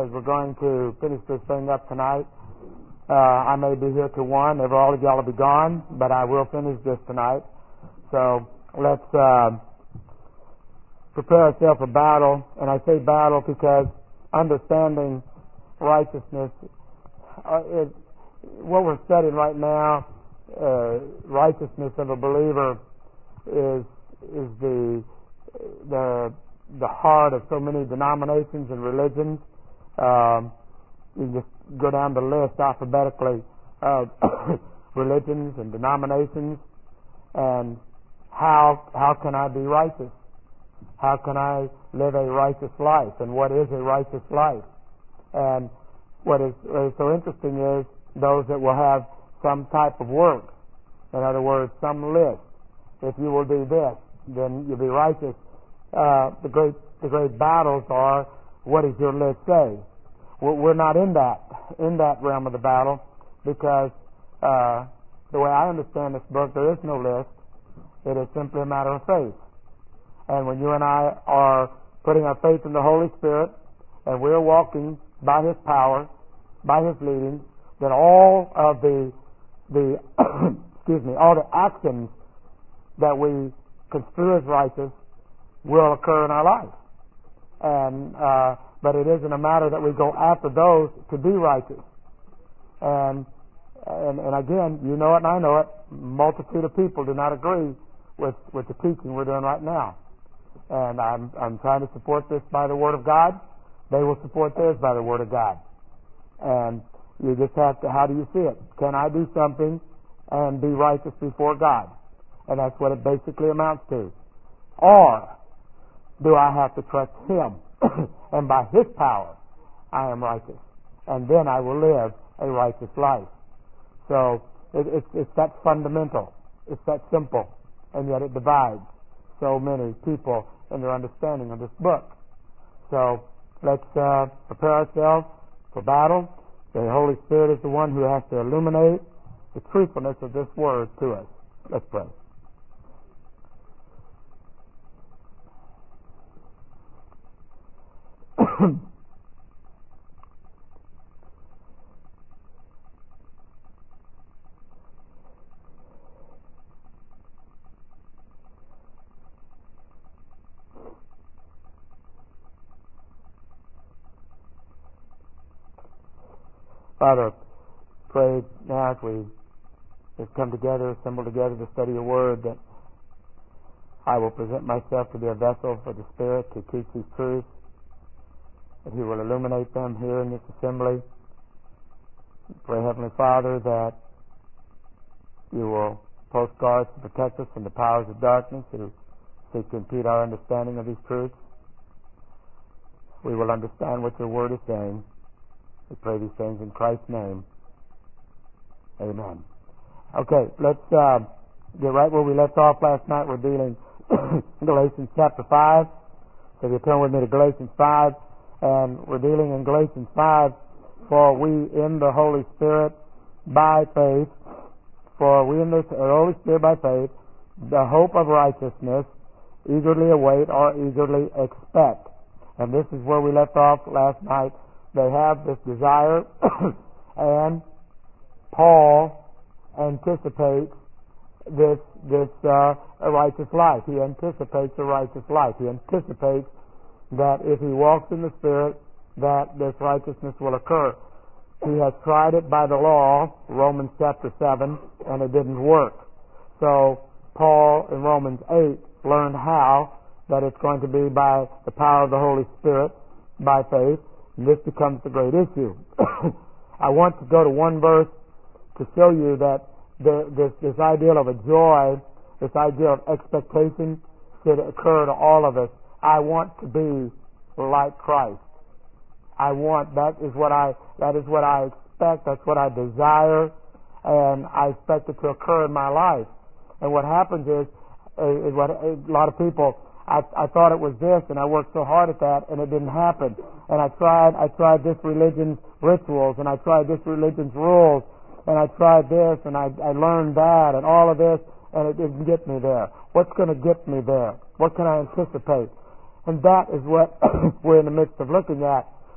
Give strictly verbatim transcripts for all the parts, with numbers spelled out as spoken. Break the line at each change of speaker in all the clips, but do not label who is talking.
because we're going to finish this thing up tonight. Uh, I may be here till one. Never all of y'all will be gone, but I will finish this tonight. So let's uh, prepare ourselves for battle. And I say battle because understanding righteousness uh, is what we're studying right now. Uh, righteousness of a believer is is the the the heart of so many denominations and religions. Um, you just go down the list alphabetically of religions and denominations, and how how can I be righteous? How can I live a righteous life? And what is a righteous life? And what is, what is so interesting is those that will have some type of work. In other words, some list. If you will do this, then you'll be righteous. Uh, the great the great battles are, what does your list say? We're, we're not in that in that realm of the battle, because uh, the way I understand this book, there is no list. It is simply a matter of faith. And when you and I are putting our faith in the Holy Spirit, and we're walking by His power, by His leading, then all of the the excuse me, all the actions that we construe as righteous will occur in our life. And uh, but it isn't a matter that we go after those to be righteous. And and, and again, you know it and I know it. Multitude of people do not agree with with the teaching we're doing right now. And I'm I'm trying to support this by the Word of God. They will support theirs by the Word of God. And you just have to, how do you see it? Can I do something and be righteous before God? And that's what it basically amounts to. Or do I have to trust Him? And by His power, I am righteous. And then I will live a righteous life. So it, it's, it's that fundamental. It's that simple. And yet it divides so many people in their understanding of this book. So let's uh, prepare ourselves for battle. The Holy Spirit is the one who has to illuminate the truthfulness of this word to us. Let's pray. Father, pray now as we have come together, assembled together to study your word, that I will present myself to be a vessel for the Spirit to teach these truths, that He will illuminate them here in this assembly. Pray, Heavenly Father, that you will post guards to protect us from the powers of darkness who seek to impede our understanding of these truths. We will understand what your word is saying. We pray these things in Christ's name. Amen. Okay, let's uh, get right where we left off last night. We're dealing Galatians chapter five. So if you turn with me to Galatians five, and we're dealing in Galatians five, for we in the Holy Spirit by faith, for we in the Holy Spirit by faith, the hope of righteousness, eagerly await or eagerly expect. And this is where we left off last night. They have this desire, and Paul anticipates this this uh, a righteous life. He anticipates a righteous life. He anticipates that if he walks in the Spirit, that this righteousness will occur. He has tried it by the law, Romans chapter seven, and it didn't work. So Paul in Romans eight learned how that it's going to be by the power of the Holy Spirit, by faith. And this becomes the great issue. I want to go to one verse to show you that the, this, this ideal of a joy, this idea of expectation should occur to all of us. I want to be like Christ. I want, that is what I, that is what I expect, that's what I desire, and I expect it to occur in my life. And what happens is, is what a lot of people, I, I thought it was this, and I worked so hard at that, and it didn't happen. And I tried, I tried this religion's rituals, and I tried this religion's rules, and I tried this, and I, I learned that, and all of this, and it didn't get me there. What's going to get me there? What can I anticipate? And that is what we're in the midst of looking at.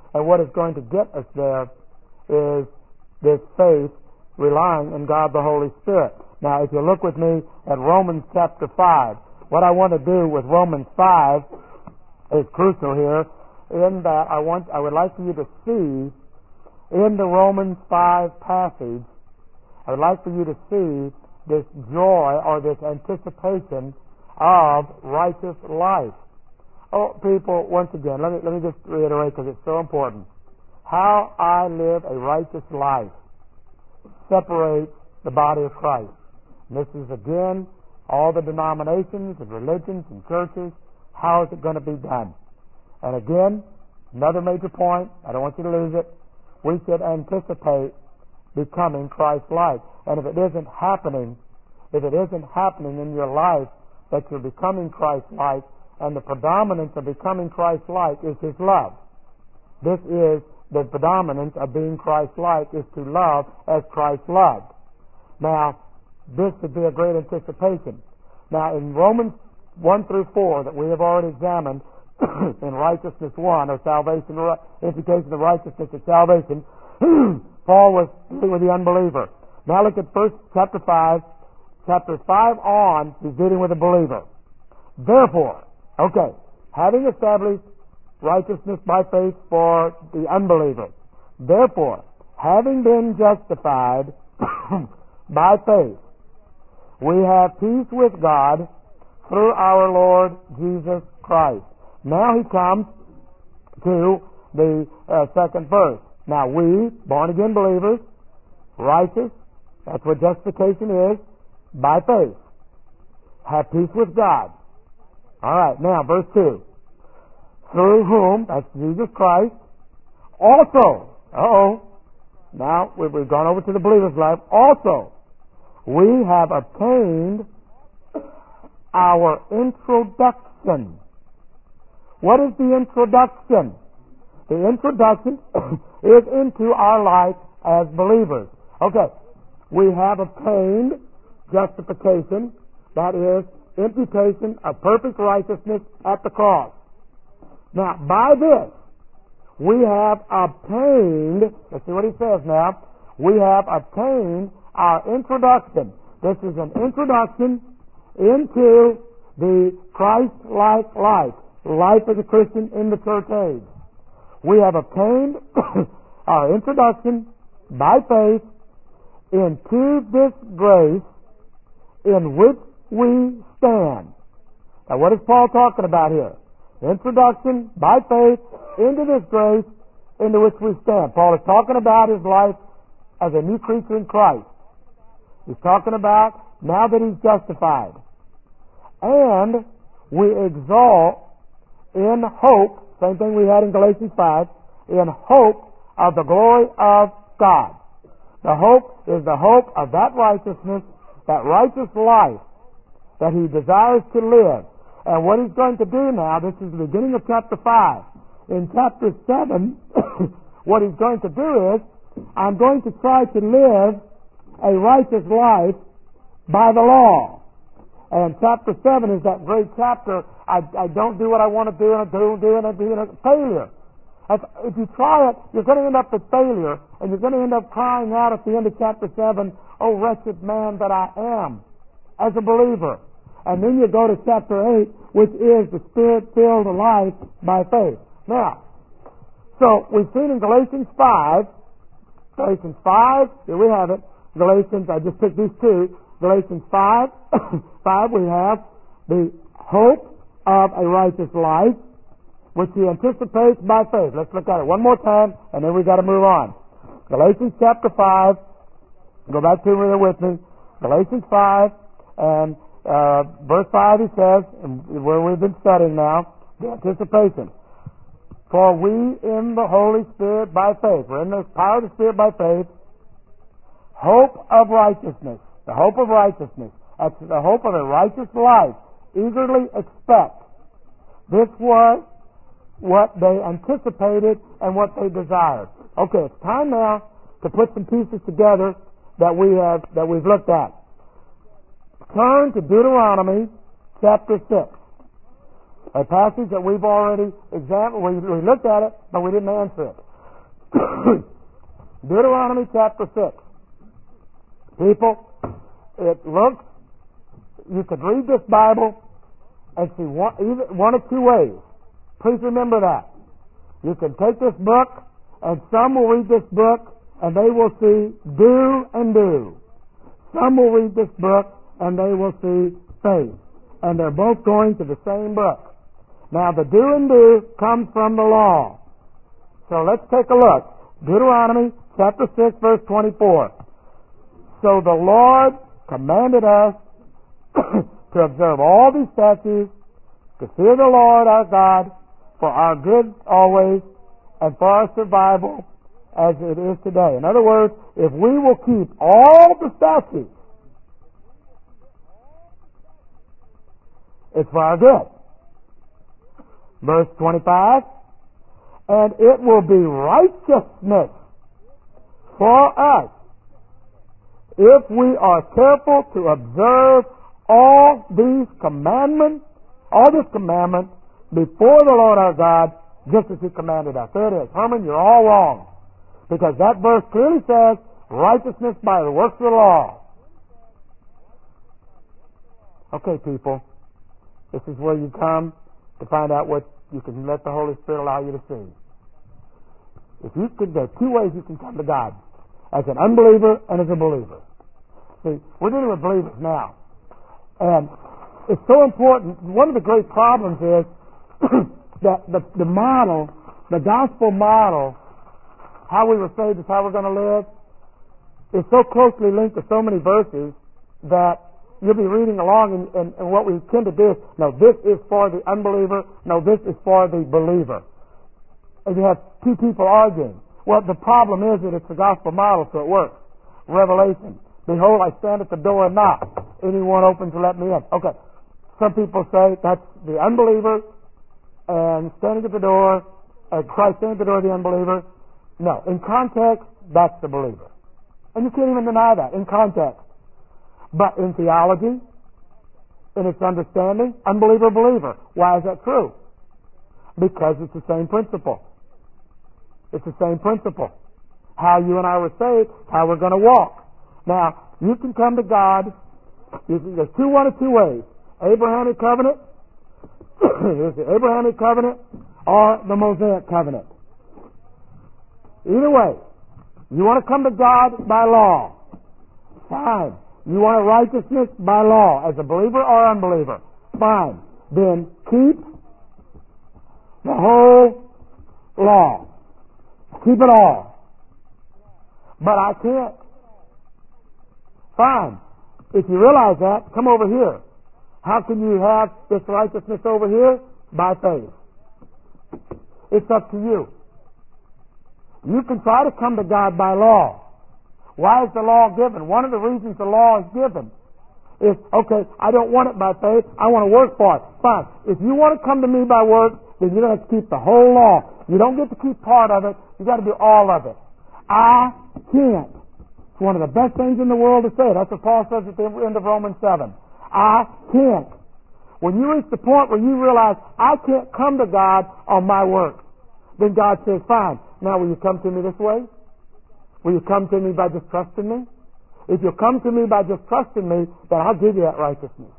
And what is going to get us there is this faith relying in God the Holy Spirit. Now, if you look with me at Romans chapter five, what I want to do with Romans five is crucial here, in that I want, I would like for you to see in the Romans five passage, I would like for you to see this joy or this anticipation of righteous life. Oh, people, once again, let me, let me just reiterate because it's so important. How I live a righteous life separates the body of Christ. And this is, again, all the denominations and religions and churches. How is it going to be done? And again, another major point, I don't want you to lose it, we should anticipate becoming Christ-like. And if it isn't happening, if it isn't happening in your life that you're becoming Christ-like, and the predominance of becoming Christ-like is His love. This is the predominance of being Christ-like, is to love as Christ loved. Now, this would be a great anticipation. Now, in Romans one through four that we have already examined, in righteousness one, or salvation, imputation of righteousness and salvation, Paul was dealing with the unbeliever. Now look at first chapter five. Chapter five on, he's dealing with the believer. Therefore, okay, having established righteousness by faith for the unbeliever, therefore, having been justified by faith, we have peace with God through our Lord Jesus Christ. Now he comes to the uh, second verse. Now we, born-again believers, righteous, that's what justification is, by faith, have peace with God. All right, now verse two. Through whom, that's Jesus Christ, also, uh-oh, now we've gone over to the believer's life, also, we have obtained our introduction. What is the introduction? The introduction is into our life as believers. Okay, we have obtained justification, that is, imputation of perfect righteousness at the cross. Now, by this, we have obtained, let's see what he says now, we have obtained our introduction. This is an introduction into the Christ-like life, life as a Christian in the church age. We have obtained our introduction by faith into this grace in which we stand. Now, what is Paul talking about here? Introduction by faith into this grace into which we stand. Paul is talking about his life as a new creature in Christ. He's talking about now that he's justified. And we exalt in hope, same thing we had in Galatians five, in hope of the glory of God. The hope is the hope of that righteousness, that righteous life that he desires to live. And what he's going to do now, this is the beginning of chapter five. In chapter seven, what he's going to do is, I'm going to try to live a righteous life by the law. And chapter seven is that great chapter, I, I don't do what I want to do, and I don't do, and I do, and it's failure. If, if you try it, you're going to end up with failure, and you're going to end up crying out at the end of chapter seven, oh, wretched man that I am, as a believer. And then you go to chapter eight, which is the Spirit-filled life by faith. Now, so we've seen in Galatians five, Galatians five, here we have it, Galatians, I just took these two, Galatians five, five, we have the hope of a righteous life, which he anticipates by faith. Let's look at it one more time, and then we've got to move on. Galatians chapter five, go back to it with me, Galatians five, and uh, verse five he says, and where we've been studying now, the anticipation. For we in the Holy Spirit by faith, we're in the power of the Spirit by faith, hope of righteousness, the hope of righteousness, that's the hope of a righteous life, eagerly expect. This was what they anticipated and what they desired. Okay, it's time now to put some pieces together that we have that we've looked at. Turn to Deuteronomy chapter six. A passage that we've already examined. We, we looked at it, but we didn't answer it. Deuteronomy chapter six. People, it looks, you could read this Bible and see one, either, one of two ways. Please remember that. You can take this book, and some will read this book, and they will see do and do. Some will read this book, and they will see faith. And they're both going to the same book. Now, the do and do comes from the law. So let's take a look. Deuteronomy chapter six, verse twenty-four. So the Lord commanded us to observe all these statutes, to fear the Lord our God, for our good always, and for our survival as it is today. In other words, if we will keep all the statutes, it's for our good. Verse twenty-five, and it will be righteousness for us if we are careful to observe all these commandments, all this commandment before the Lord our God, just as He commanded us. There it is. Herman, you're all wrong. Because that verse clearly says righteousness by the works of the law. Okay, people. This is where you come to find out what you can let the Holy Spirit allow you to see. If you could, there are two ways you can come to God. As an unbeliever and as a believer. See, we're dealing with believers now. And it's so important. One of the great problems is that the, the model, the gospel model, how we were saved is how we're going to live, is so closely linked to so many verses that you'll be reading along and, and, and what we tend to do is, no, this is for the unbeliever, no, this is for the believer. And you have two people arguing. Well, the problem is that it's the gospel model, so it works. Revelation. Behold, I stand at the door and knock. Anyone opens to let me in. Okay. Some people say that's the unbeliever and standing at the door, uh, Christ standing at the door of the unbeliever. No. In context, that's the believer. And you can't even deny that in context. But in theology, in its understanding, unbeliever, believer. Why is that true? Because it's the same principle. It's the same principle. How you and I were saved, how we're going to walk. Now, you can come to God. There's two, one of two ways. Abrahamic covenant, there's the Abrahamic covenant, or the Mosaic covenant. Either way, you want to come to God by law. Fine. You want a righteousness by law, as a believer or unbeliever. Fine. Then keep the whole law. Keep it all. But I can't. Fine. If you realize that, come over here. How can you have this righteousness over here? By faith. It's up to you. You can try to come to God by law. Why is the law given? One of the reasons the law is given is, okay, I don't want it by faith, I want to work for it. Fine. If you want to come to me by work, then you're going to have to keep the whole law. You don't get to keep part of it, you've got to do all of it. I can't. It's one of the best things in the world to say. That's what Paul says at the end of Romans seven. I can't. When you reach the point where you realize, I can't come to God on my work, then God says, fine, now will you come to me this way? Will you come to me by just trusting me? If you'll come to me by just trusting me, then I'll give you that righteousness.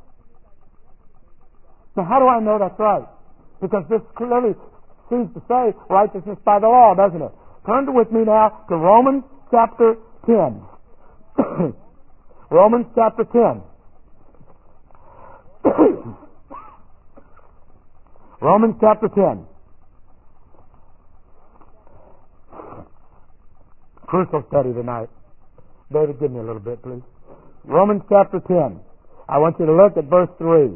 Now, how do I know that's right? Because this clearly seems to say righteousness by the law, doesn't it? Turn with me now to Romans chapter ten. Romans chapter ten. Romans chapter ten. Crucial study tonight. David, give me a little bit, please. Romans chapter ten. I want you to look at verse three.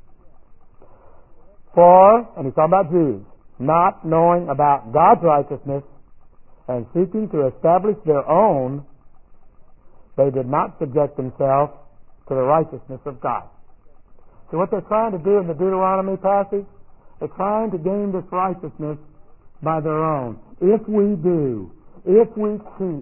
For, and he's talking about Jews, not knowing about God's righteousness and seeking to establish their own, they did not subject themselves to the righteousness of God. So what they're trying to do in the Deuteronomy passage, they're trying to gain this righteousness by their own. If we do, if we keep,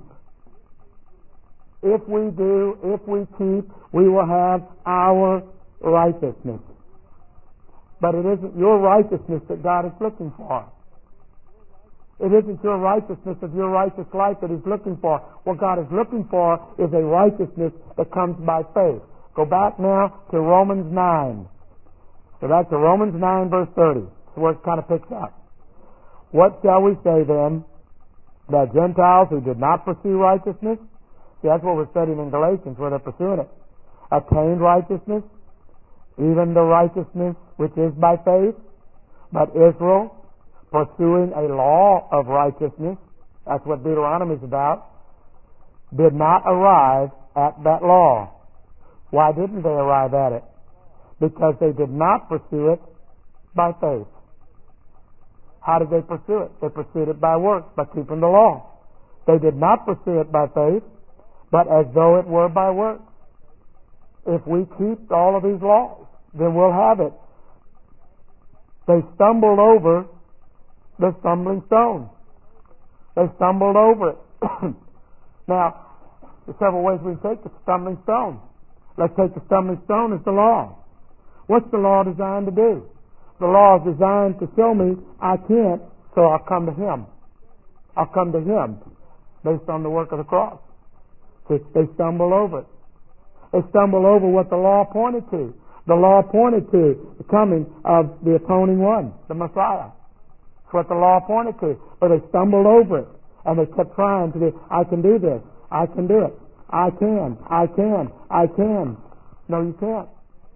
if we do, if we keep, we will have our righteousness. But it isn't your righteousness that God is looking for. It isn't your righteousness of your righteous life that He's looking for. What God is looking for is a righteousness that comes by faith. Go back now to Romans nine. Go back to Romans nine, verse thirty. That's where it kind of picks up. What shall we say then? That Gentiles who did not pursue righteousness, see, that's what we're studying in Galatians, where they're pursuing it, attained righteousness, even the righteousness which is by faith. But Israel, pursuing a law of righteousness, that's what Deuteronomy is about, did not arrive at that law. Why didn't they arrive at it? Because they did not pursue it by faith. How did they pursue it? They pursued it by works, by keeping the law. They did not pursue it by faith, but as though it were by works. If we keep all of these laws, then we'll have it. They stumbled over the stumbling stone. They stumbled over it. Now, there's several ways we can take the stumbling stone. Let's take the stumbling stone as the law. What's the law designed to do? The law is designed to show me I can't, so I'll come to Him. I'll come to Him based on the work of the cross. See, they stumble over it. They stumble over what the law pointed to. The law pointed to the coming of the atoning one, the Messiah. That's what the law pointed to. But they stumbled over it. And they kept trying to do, I can do this. I can do it. I can. I can. I can. No, you can't.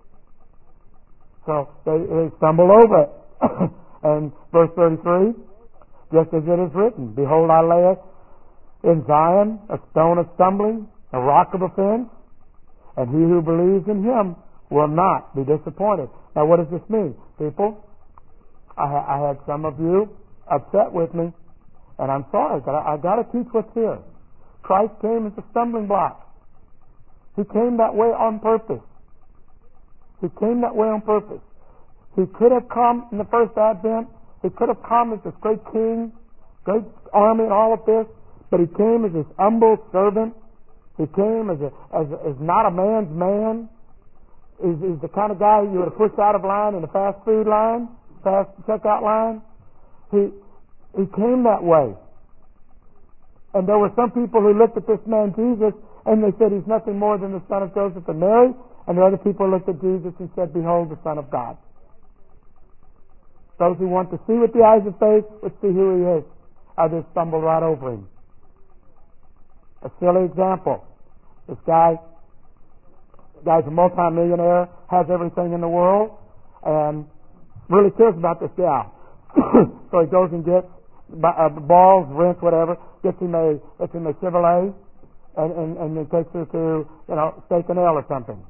So they, they stumble over it. And verse thirty-three, just as it is written, behold, I lay in Zion a stone of stumbling, a rock of offense, and he who believes in Him will not be disappointed. Now what does this mean? People, I, ha- I had some of you upset with me, and I'm sorry, but I, I got to teach what's here. Christ came as a stumbling block. He came that way on purpose. He came that way on purpose. He could have come in the first advent. He could have come as this great king, great army and all of this, but He came as this humble servant. He came as a, as, a, as not a man's man. He's, he's the kind of guy you would have pushed out of line in a fast food line, fast checkout line. He, he came that way. And there were some people who looked at this man Jesus and they said He's nothing more than the son of Joseph and Mary. And the other people looked at Jesus and said, behold, the Son of God. Those who want to see with the eyes of faith would see who He is. Others stumble right over Him. A silly example. This guy, the guy's a multi-millionaire, has everything in the world, and really cares about this gal. So he goes and gets uh, balls, rents, whatever, gets him a, gets him a Chevrolet, and, and, and then takes her to, you know, Steak and Ale or something.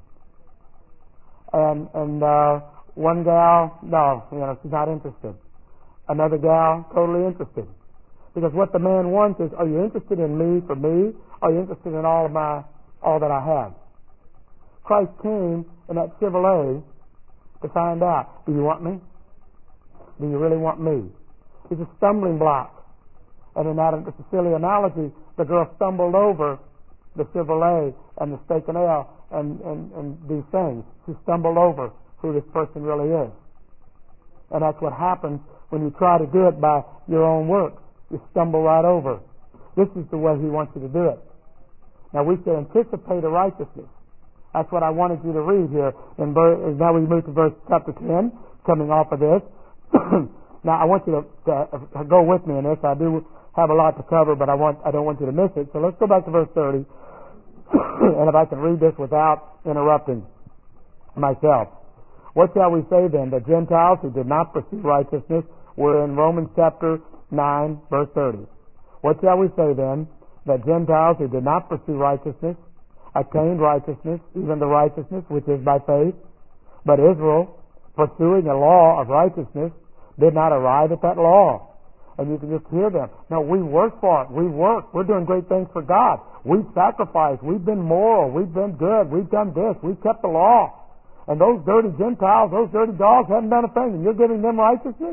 And and uh, one gal, no, you know, she's not interested. Another gal, totally interested. Because what the man wants is, are you interested in me for me? Are you interested in all of my, all that I have? Christ came in that Chevrolet to find out, do you want me? Do you really want me? He's a stumbling block. And in that, it's a silly analogy, the girl stumbled over the Chevrolet and the Steak and Ale and, and, and these things. She stumbled over who this person really is. And that's what happens when you try to do it by your own works. You stumble right over. This is the way He wants you to do it. Now we should anticipate a righteousness. That's what I wanted you to read here. In verse, now we move to verse chapter ten, coming off of this. Now I want you to, to, to go with me in this. I do have a lot to cover, but I want I don't want you to miss it. So let's go back to verse thirty. And if I can read this without interrupting myself. What shall we say then? The Gentiles who did not pursue righteousness were in Romans chapter nine, verse thirty. What shall we say then? That Gentiles who did not pursue righteousness attained righteousness, even the righteousness which is by faith. But Israel, pursuing a law of righteousness, did not arrive at that law. And you can just hear them. No, we work for it. We work. We're doing great things for God. We've sacrificed. We've been moral. We've been good. We've done this. We've kept the law. And those dirty Gentiles, those dirty dogs haven't done a thing. And you're giving them righteousness?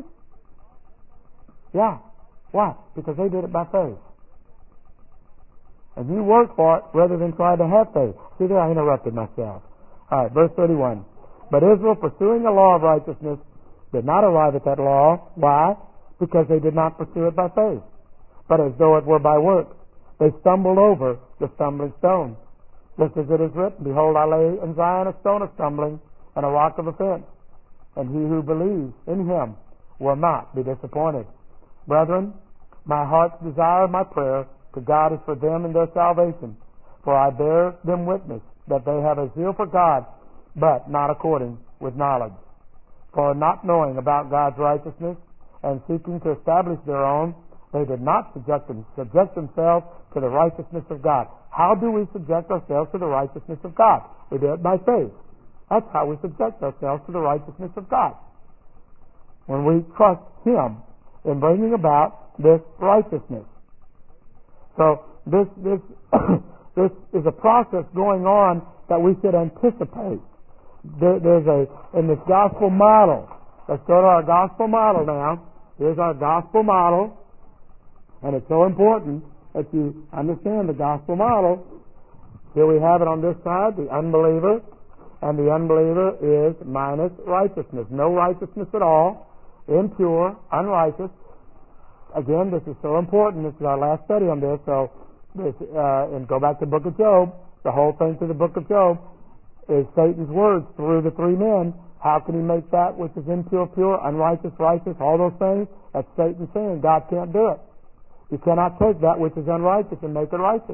Yeah. Why? Because they did it by faith. And you work for it rather than try to have faith. See there, I interrupted myself. All right, verse thirty-one. But Israel, pursuing the law of righteousness, did not arrive at that law. Why? Because they did not pursue it by faith, but as though it were by works. They stumbled over the stumbling stone. Just as it is written, Behold, I lay in Zion a stone of stumbling and a rock of offense, and he who believes in him will not be disappointed. Brethren, my heart's desire and my prayer to God is for them and their salvation, for I bear them witness that they have a zeal for God, but not according with knowledge. For not knowing about God's righteousness and seeking to establish their own, they did not subject, them, subject themselves to the righteousness of God. How do we subject ourselves to the righteousness of God? We do it by faith. That's how we subject ourselves to the righteousness of God. When we trust Him in bringing about this righteousness. So this this this is a process going on that we should anticipate. There, there's a in this gospel model. Let's go to our gospel model now. Here's our gospel model, and it's so important that you understand the gospel model. Here we have it on this side, the unbeliever, and the unbeliever is minus righteousness. No righteousness at all, impure, unrighteous. Again, this is so important. This is our last study on this. So, this, uh, and go back to the book of Job. The whole thing through the book of Job is Satan's words through the three men. How can he make that which is impure, pure, unrighteous, righteous, all those things? That's Satan saying God can't do it. You cannot take that which is unrighteous and make it righteous.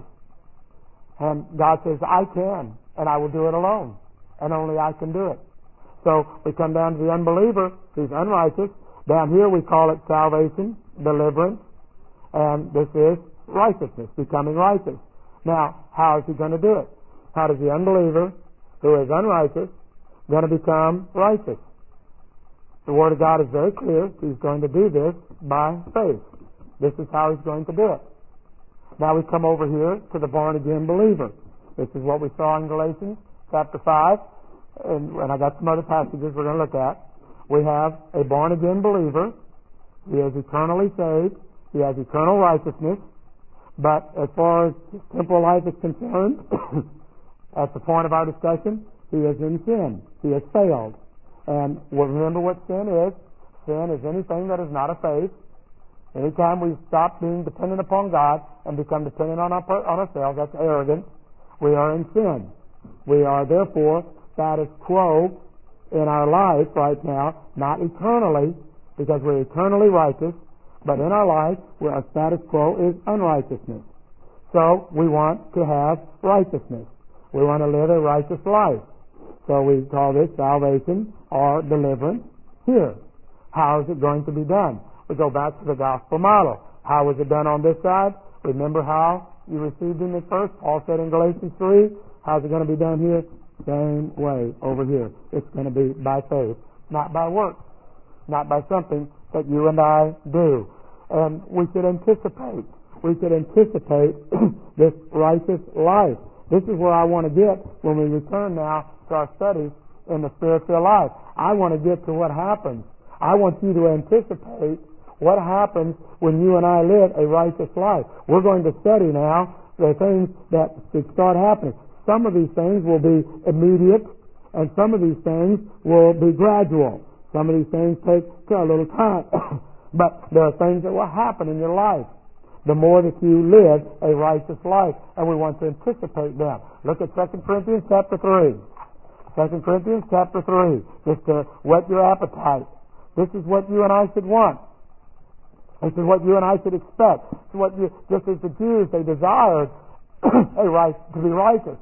And God says, I can, and I will do it alone. And only I can do it. So we come down to the unbeliever, who's unrighteous. Down here we call it salvation, deliverance, and this is righteousness, becoming righteous. Now, how is he going to do it? How does the unbeliever, who is unrighteous, going to become righteous? The Word of God is very clear. He's going to do this by faith. This is how he's going to do it. Now we come over here to the born-again believer. This is what we saw in Galatians chapter five, and, and I got some other passages we're going to look at. We have a born-again believer. He is eternally saved. He has eternal righteousness. But as far as his temporal life is concerned, at the point of our discussion, he is in sin. He has failed. And we'll remember what sin is. Sin is anything that is not of faith. Anytime we stop being dependent upon God and become dependent on, our, on ourselves, that's arrogance. We are in sin. We are therefore status quo in our life right now, not eternally, because we're eternally righteous, but in our life, our status quo is unrighteousness. So we want to have righteousness. We want to live a righteous life. So we call this salvation or deliverance here. How is it going to be done? We go back to the gospel model. How was it done on this side? Remember how you received Him at first? Paul said in Galatians three, how's it going to be done here? Same way over here. It's going to be by faith, not by works, not by something that you and I do. And we should anticipate. We should anticipate this righteous life. This is where I want to get when we return now to our studies in the spiritual life. I want to get to what happens. I want you to anticipate what happens when you and I live a righteous life. We're going to study now the things that should start happening. Some of these things will be immediate, and some of these things will be gradual. Some of these things take a little time. But there are things that will happen in your life the more that you live a righteous life, and we want to anticipate them. Look at Second Corinthians chapter three. Second Corinthians chapter three, just to whet your appetite. This is what you and I should want. This is what you and I should expect. This is what you, just as the Jews, they desired a right to be righteous,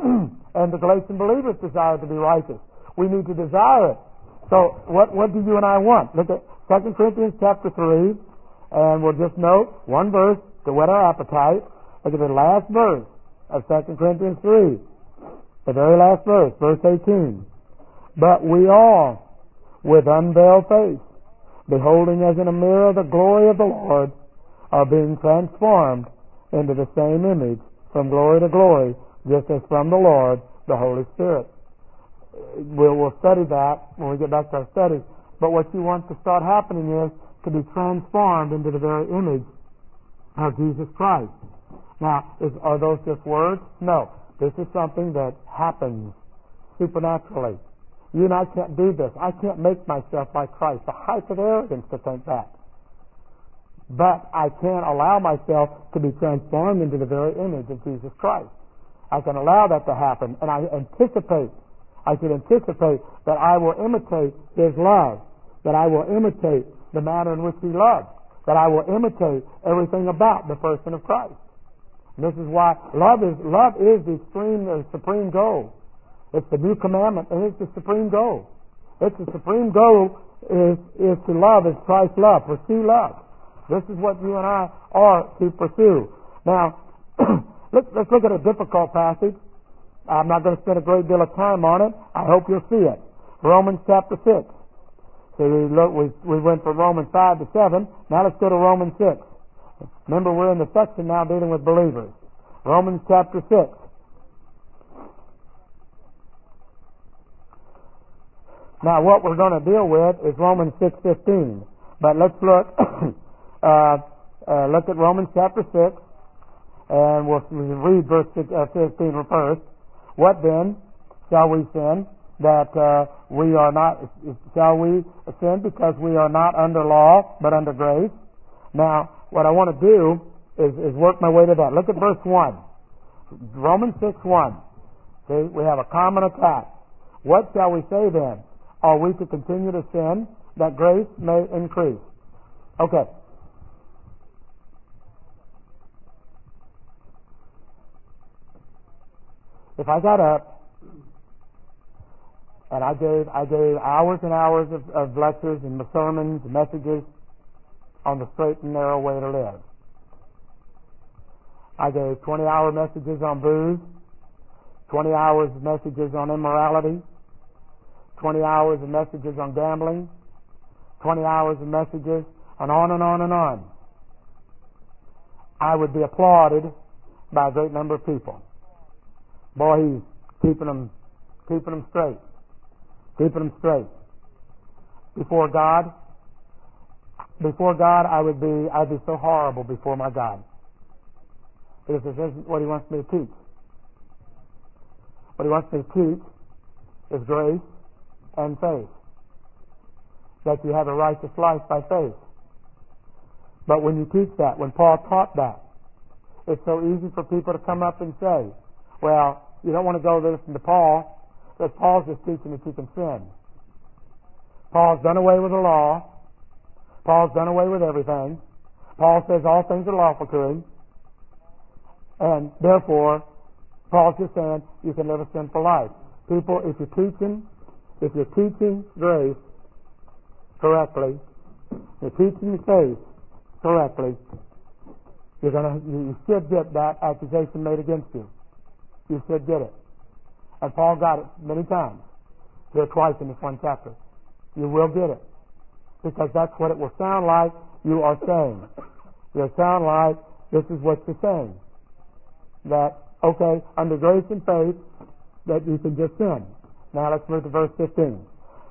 and the Galatian believers desired to be righteous. We need to desire it. So, what what do you and I want? Look at Second Corinthians chapter three, and we'll just note one verse to whet our appetite. Look at the last verse of Second Corinthians three, the very last verse, verse eighteen. But we all, with unveiled face, beholding as in a mirror the glory of the Lord, are being transformed into the same image from glory to glory, just as from the Lord the Holy Spirit. We'll, we'll study that when we get back to our studies. But what you want to start happening is to be transformed into the very image of Jesus Christ. Now, is, are those just words? No. This is something that happens supernaturally. You and I can't do this. I can't make myself like Christ. The height of arrogance to think that. But I can allow myself to be transformed into the very image of Jesus Christ. I can allow that to happen, and I anticipate, I can anticipate that I will imitate His love, that I will imitate the manner in which He loves, that I will imitate everything about the person of Christ. And this is why love is love is the extreme, the supreme goal. It's the new commandment, and it's the supreme goal. It's the supreme goal is is to love as Christ loved, pursue love. This is what you and I are to pursue. Now, let's, let's look at a difficult passage. I'm not going to spend a great deal of time on it. I hope you'll see it. Romans chapter six. So we, look, we, we went from Romans five to seven. Now let's go to Romans six. Remember, we're in the section now dealing with believers. Romans chapter six. Now what we're going to deal with is Romans six fifteen. But let's look... Uh, uh, look at Romans chapter six, and we'll read verse fifteen first. What then shall we sin that uh, we are not? Shall we sin because we are not under law but under grace? Now, what I want to do is, is work my way to that. Look at verse one, Romans six one. See, we have a common attack. What shall we say then? Are we to continue to sin that grace may increase? Okay. If I got up and I gave I gave hours and hours of, of lectures and sermons and messages on the straight and narrow way to live, I gave twenty-hour messages on booze, twenty hours of messages on immorality, twenty hours of messages on gambling, twenty hours of messages, and on and on and on, I would be applauded by a great number of people. Boy, he's keeping them, keeping them straight, keeping them straight. Before God, before God, I would be, I'd be so horrible before my God. Because this isn't what He wants me to teach. What He wants me to teach is grace and faith. That you have a righteous life by faith. But when you teach that, when Paul taught that, it's so easy for people to come up and say, well, you don't want to go listen to Paul, because Paul's just teaching that you can sin. Paul's done away with the law. Paul's done away with everything. Paul says all things are lawful to him. And therefore, Paul's just saying you can live a sinful life. People, if you're teaching, if you're teaching grace correctly, you're teaching faith correctly, you're gonna, you should get that accusation made against you. You should get it. And Paul got it many times. Here twice in this one chapter. You will get it. Because that's what it will sound like you are saying. You'll sound like this is what you're saying. That, okay, under grace and faith, that you can just sin. Now let's move to verse fifteen.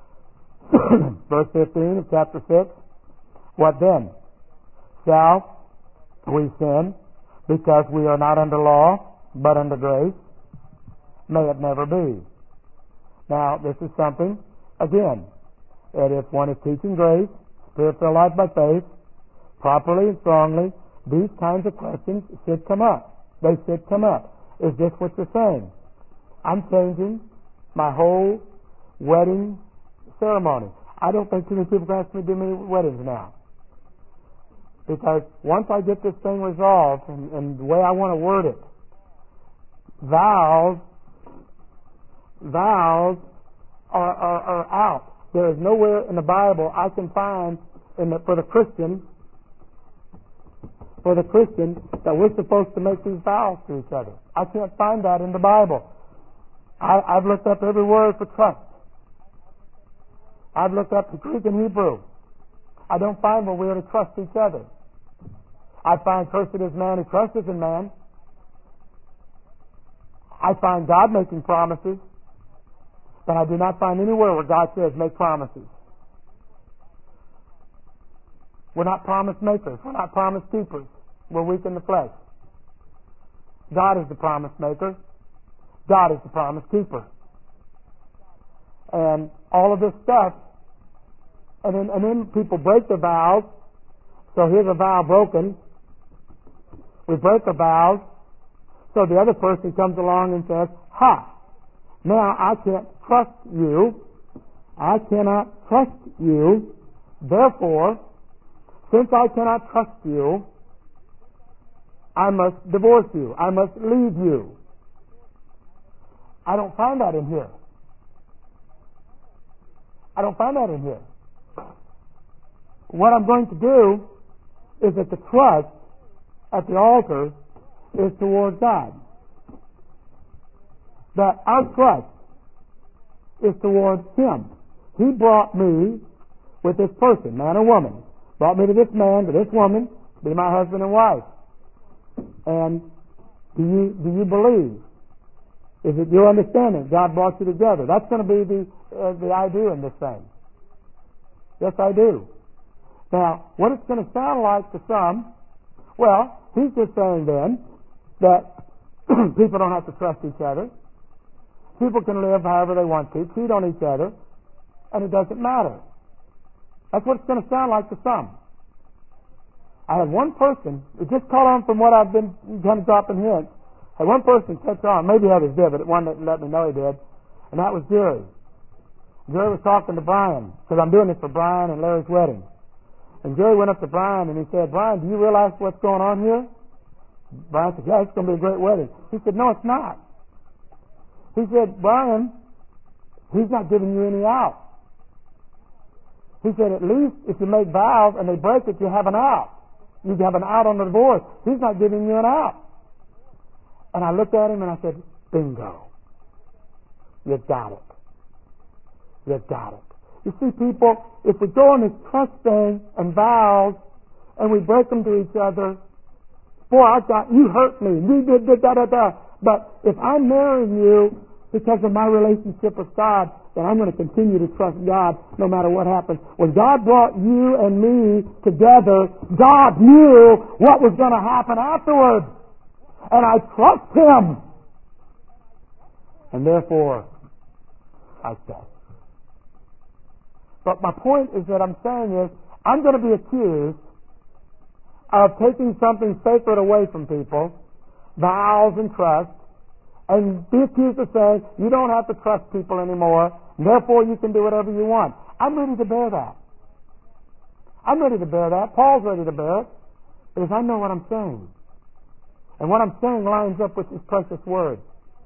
Verse fifteen of chapter six. What then? Shall we sin because we are not under law, but under grace? May it never be. Now, this is something, again, that if one is teaching grace, spiritual life by faith, properly and strongly, these kinds of questions should come up. They should come up. Is this what you're saying? I'm changing my whole wedding ceremony. I don't think too many people can ask me to do many weddings now. Because once I get this thing resolved, and, and the way I want to word it, vows vows are, are, are out. There is nowhere in the Bible I can find in the, for the Christian for the Christian that we're supposed to make these vows to each other. I can't find that in the Bible. I, I've looked up every word for trust. I've looked up the Greek and Hebrew. I don't find where we are to trust each other. I find cursed is man who trusteth in man. I find God making promises, but I do not find anywhere where God says make promises. We're not promise makers. We're not promise keepers. We're weak in the flesh. God is the promise maker. God is the promise keeper. and all of this stuff. And then, and then people break the vows. So here's a vow broken. We break the vows. So the other person comes along and says, ha, now I can't trust you. I cannot trust you. Therefore, since I cannot trust you, I must divorce you. I must leave you. I don't find that in here. I don't find that in here. What I'm going to do is that the trust at the altar is towards God. That our trust is towards Him. He brought me with this person, man or woman. Brought me to this man, to this woman, to be my husband and wife. And do you do you believe? Is it your understanding God brought you together? That's going to be the uh, the I do in this thing. Yes, I do. Now, what it's going to sound like to some, well, he's just saying then that people don't have to trust each other. People can live however they want to, cheat on each other, and it doesn't matter. That's what it's going to sound like to some. I had one person, it just caught on from what I've been kind of dropping hints. I had one person catch on, maybe others did, but one that let me know he did, and that was Jerry. Jerry was talking to Brian, because I'm doing this for Brian and Larry's wedding. And Jerry went up to Brian and he said, Brian, do you realize what's going on here? Brian said, yeah, it's going to be a great wedding. He said, no, it's not. He said, Brian, he's not giving you any out. He said, at least if you make vows and they break it, you have an out. You have an out on the divorce. He's not giving you an out. And I looked at him and I said, bingo. You got it. You got it. You see, people, if we go on this trust thing and vows and we break them to each other, boy, I got, you hurt me. You did, did, da, da, da. But if I'm marrying you because of my relationship with God, then I'm going to continue to trust God no matter what happens. When God brought you and me together, God knew what was going to happen afterwards. And I trust Him. And therefore, I stay. But my point is that I'm saying is, I'm going to be accused of taking something sacred away from people, vows and trust, and be accused of saying, you don't have to trust people anymore, therefore you can do whatever you want. I'm ready to bear that. I'm ready to bear that. Paul's ready to bear it, because I know what I'm saying. And what I'm saying lines up with His precious word.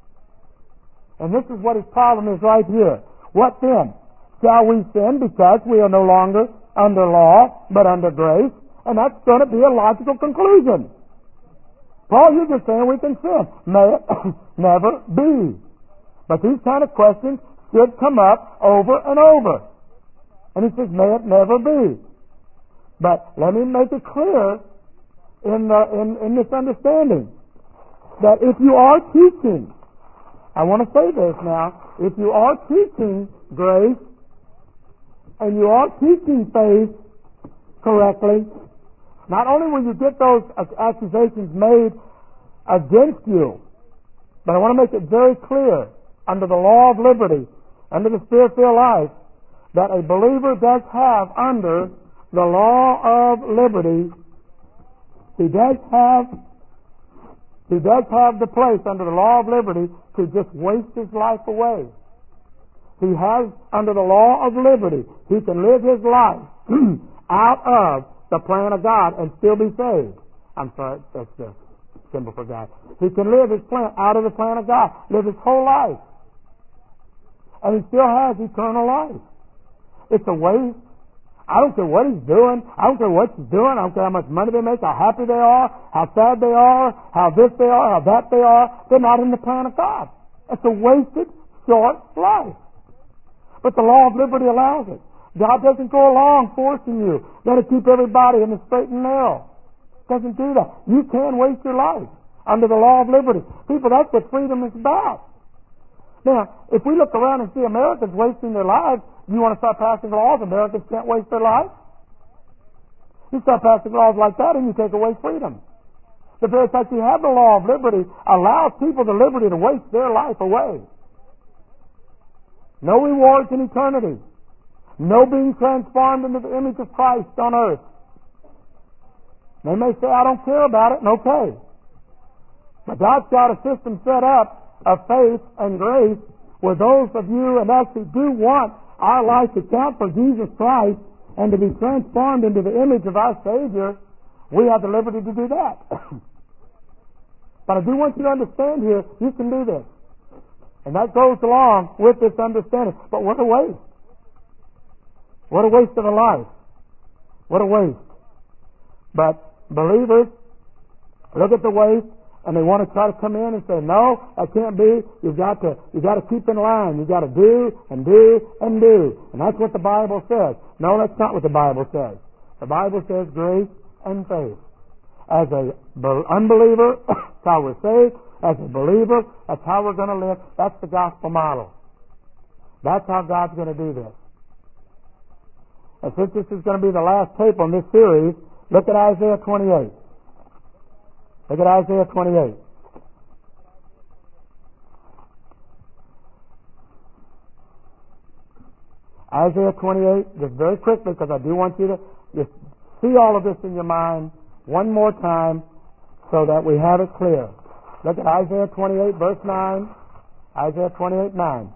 And this is what his problem is right here. What then? Shall we sin because we are no longer under law, but under grace? And that's going to be a logical conclusion. Paul, you're just saying we can sin. May it never be. But these kind of questions should come up over and over. And he says, may it never be. But let me make it clear in, the, in, in this understanding that if you are teaching, I want to say this now, if you are teaching grace, and you are teaching faith correctly, not only will you get those accusations made against you, but I want to make it very clear, under the law of liberty, under the Spirit-filled life, that a believer does have under the law of liberty, he does have, he does have the place under the law of liberty to just waste his life away. He has, under the law of liberty, he can live his life out of the plan of God and still be saved. I'm sorry, that's the symbol for God. He can live his plan out of the plan of God, live his whole life. And he still has eternal life. It's a waste. I don't care what he's doing. I don't care what she's doing. I don't care how much money they make, how happy they are, how sad they are, how this they are, how that they are. They're not in the plan of God. It's a wasted, short life. But the law of liberty allows it. God doesn't go along forcing you. Got to keep everybody in the straight and narrow. Doesn't do that. You can waste your life under the law of liberty. People, that's what freedom is about. Now, if we look around and see Americans wasting their lives, you want to start passing laws, Americans can't waste their lives? You start passing laws like that and you take away freedom. The very fact you have the law of liberty allows people the liberty to waste their life away. no rewards in eternity, no being transformed into the image of Christ on earth. They may say, I don't care about it, and okay. But God's got a system set up of faith and grace where those of you and us who do want our life to count for Jesus Christ and to be transformed into the image of our Savior, we have the liberty to do that. But I do want you to understand here, you can do this. And that goes along with this understanding. But what a waste. What a waste of a life. What a waste. But believers look at the waste and they want to try to come in and say, no, that can't be. You've got to, you've got to keep in line. You've got to do and do and do. And that's what the Bible says. No, that's not what the Bible says. The Bible says grace and faith. As a unbeliever, that's how we're saved. As a believer, that's how we're going to live. That's the gospel model. That's how God's going to do this. And since this is going to be the last tape on this series, look at Isaiah twenty-eight. Look at Isaiah twenty-eight. Isaiah twenty-eight, just very quickly, because I do want you to just see all of this in your mind one more time so that we have it clear. Look at Isaiah twenty-eight, verse nine. Isaiah twenty-eight, nine.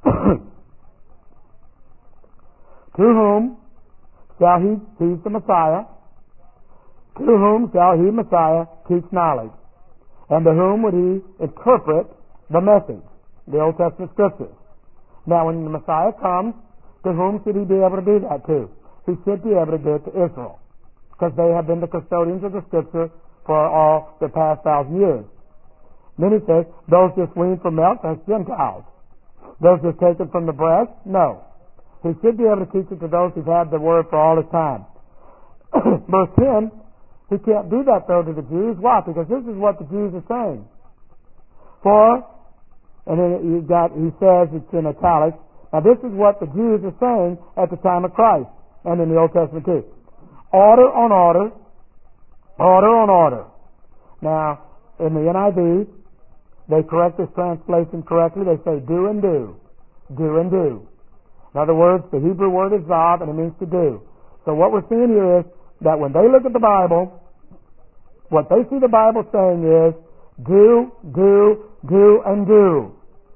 To whom shall he teach the Messiah? To whom shall he, Messiah, teach knowledge? And to whom would he interpret the message, the Old Testament Scriptures? Now, when the Messiah comes, to whom should he be able to do that to? He should be able to do it to Israel, because they have been the custodians of the Scripture for all the past thousand years. Then he says, those just weaned from milk, that's Gentiles. Those just taken from the breast, no. He should be able to teach it to those who've had the Word for all the time. Verse ten, he can't do that, though, to the Jews. Why? Because this is what the Jews are saying. For, and then you got, he says, it's in italics, now this is what the Jews are saying at the time of Christ, and in the Old Testament too. Order on order, order on order. Now, in the N I V, they correct this translation correctly. They say do and do, do and do. In other words, the Hebrew word is zav, and it means to do. So what we're seeing here is that when they look at the Bible, what they see the Bible saying is do, do, do, and do.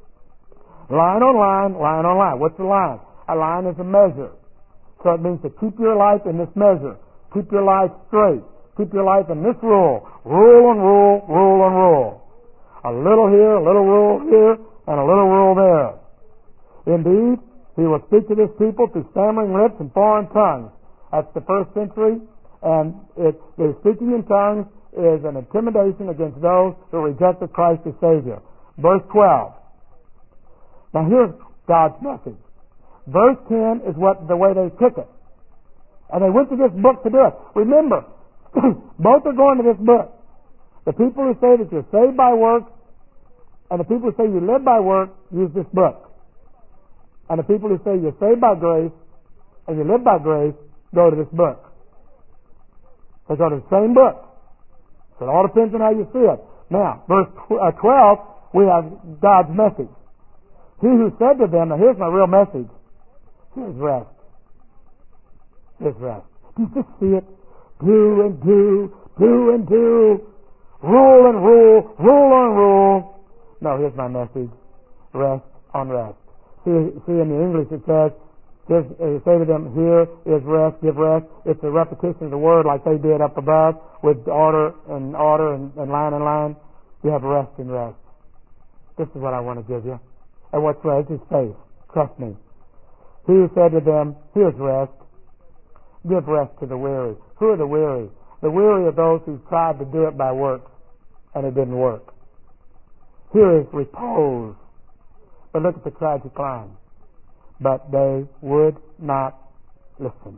Line on line, line on line. What's a line? A line is a measure. So it means to keep your life in this measure. Keep your life straight. Keep your life in this rule. Rule and rule, rule and rule. A little here, a little rule here, and a little rule there. Indeed, he will speak to this people through stammering lips and foreign tongues. That's the first century, and it, the speaking in tongues is an intimidation against those who rejected Christ as Savior. Verse twelve. Now here's God's message. Verse ten is what the way they took it. And they went to this book to do it. Remember, both are going to this book. The people who say that you're saved by works, and the people who say you live by work, use this book. And the people who say you're saved by grace, and you live by grace, go to this book. They go to the same book. So it all depends on how you see it. Now, verse twelve, we have God's message. He who said to them, now here's my real message. Here's rest. Here's rest. Do you just see it? Do and do, do and do. Rule and rule, rule and rule. No, here's my message. Rest on rest. See, see in the English it says, Here's, uh, say to them, here is rest, give rest. It's a repetition of the word like they did up above with order and order and, and line and line. You have rest and rest. This is what I want to give you. And what's rest is faith. Trust me. He who said to them, here's rest. Give rest to the weary. Who are the weary? The weary are those who tried to do it by works and it didn't work. Here is repose. But look at the tragic line. But they would not listen.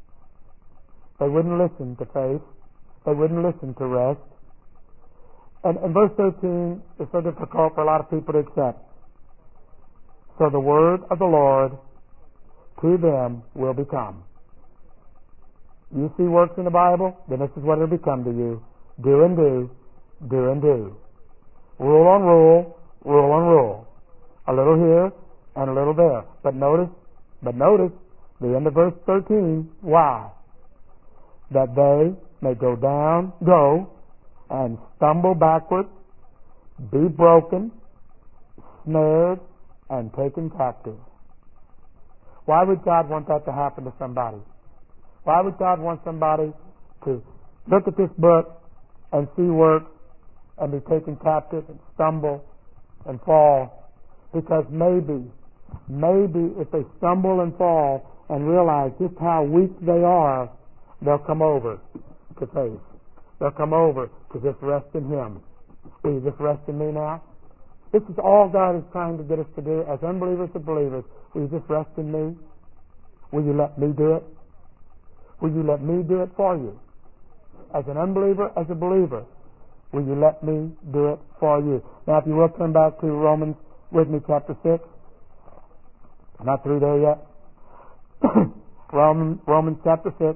They wouldn't listen to faith. They wouldn't listen to rest. And, and verse thirteen is so difficult for a lot of people to accept. So the word of the Lord to them will become. You see works in the Bible, then this is what it will become to you. Do and do, do and do. Rule on rule, rule on rule. A little here, and a little there. But notice, but notice the end of verse thirteen. Why? That they may go down, go, and stumble backward, be broken, snared, and taken captive. Why would God want that to happen to somebody? Why would God want somebody to look at this book and see work and be taken captive and stumble and fall? Because maybe, maybe if they stumble and fall and realize just how weak they are, they'll come over to faith. They'll come over to just rest in Him. Will you just rest in me now? This is all God is trying to get us to do as unbelievers to believers. Will you just rest in me? Will you let me do it? Will you let me do it for you? As an unbeliever, as a believer, will you let me do it for you? Now, if you will, turn back to Romans with me, chapter six. I'm not through there yet. Romans, Romans chapter six,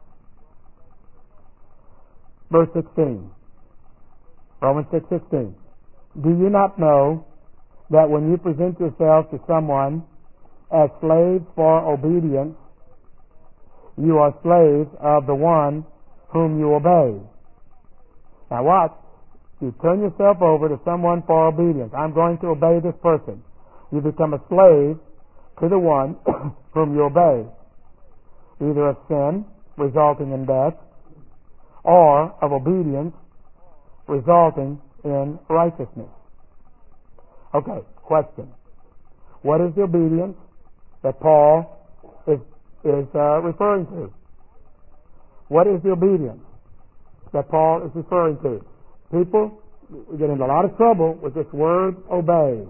verse sixteen. Romans six sixteen. Do you not know that when you present yourselves to someone as slaves for obedience, you are slaves of the one whom you obey? Now watch. You turn yourself over to someone for obedience. I'm going to obey this person. You become a slave to the one whom you obey, either of sin, resulting in death, or of obedience, resulting in righteousness. Okay, question. What is the obedience that Paul is, is uh, referring to? What is the obedience that Paul is referring to? People get into a lot of trouble with this word obey.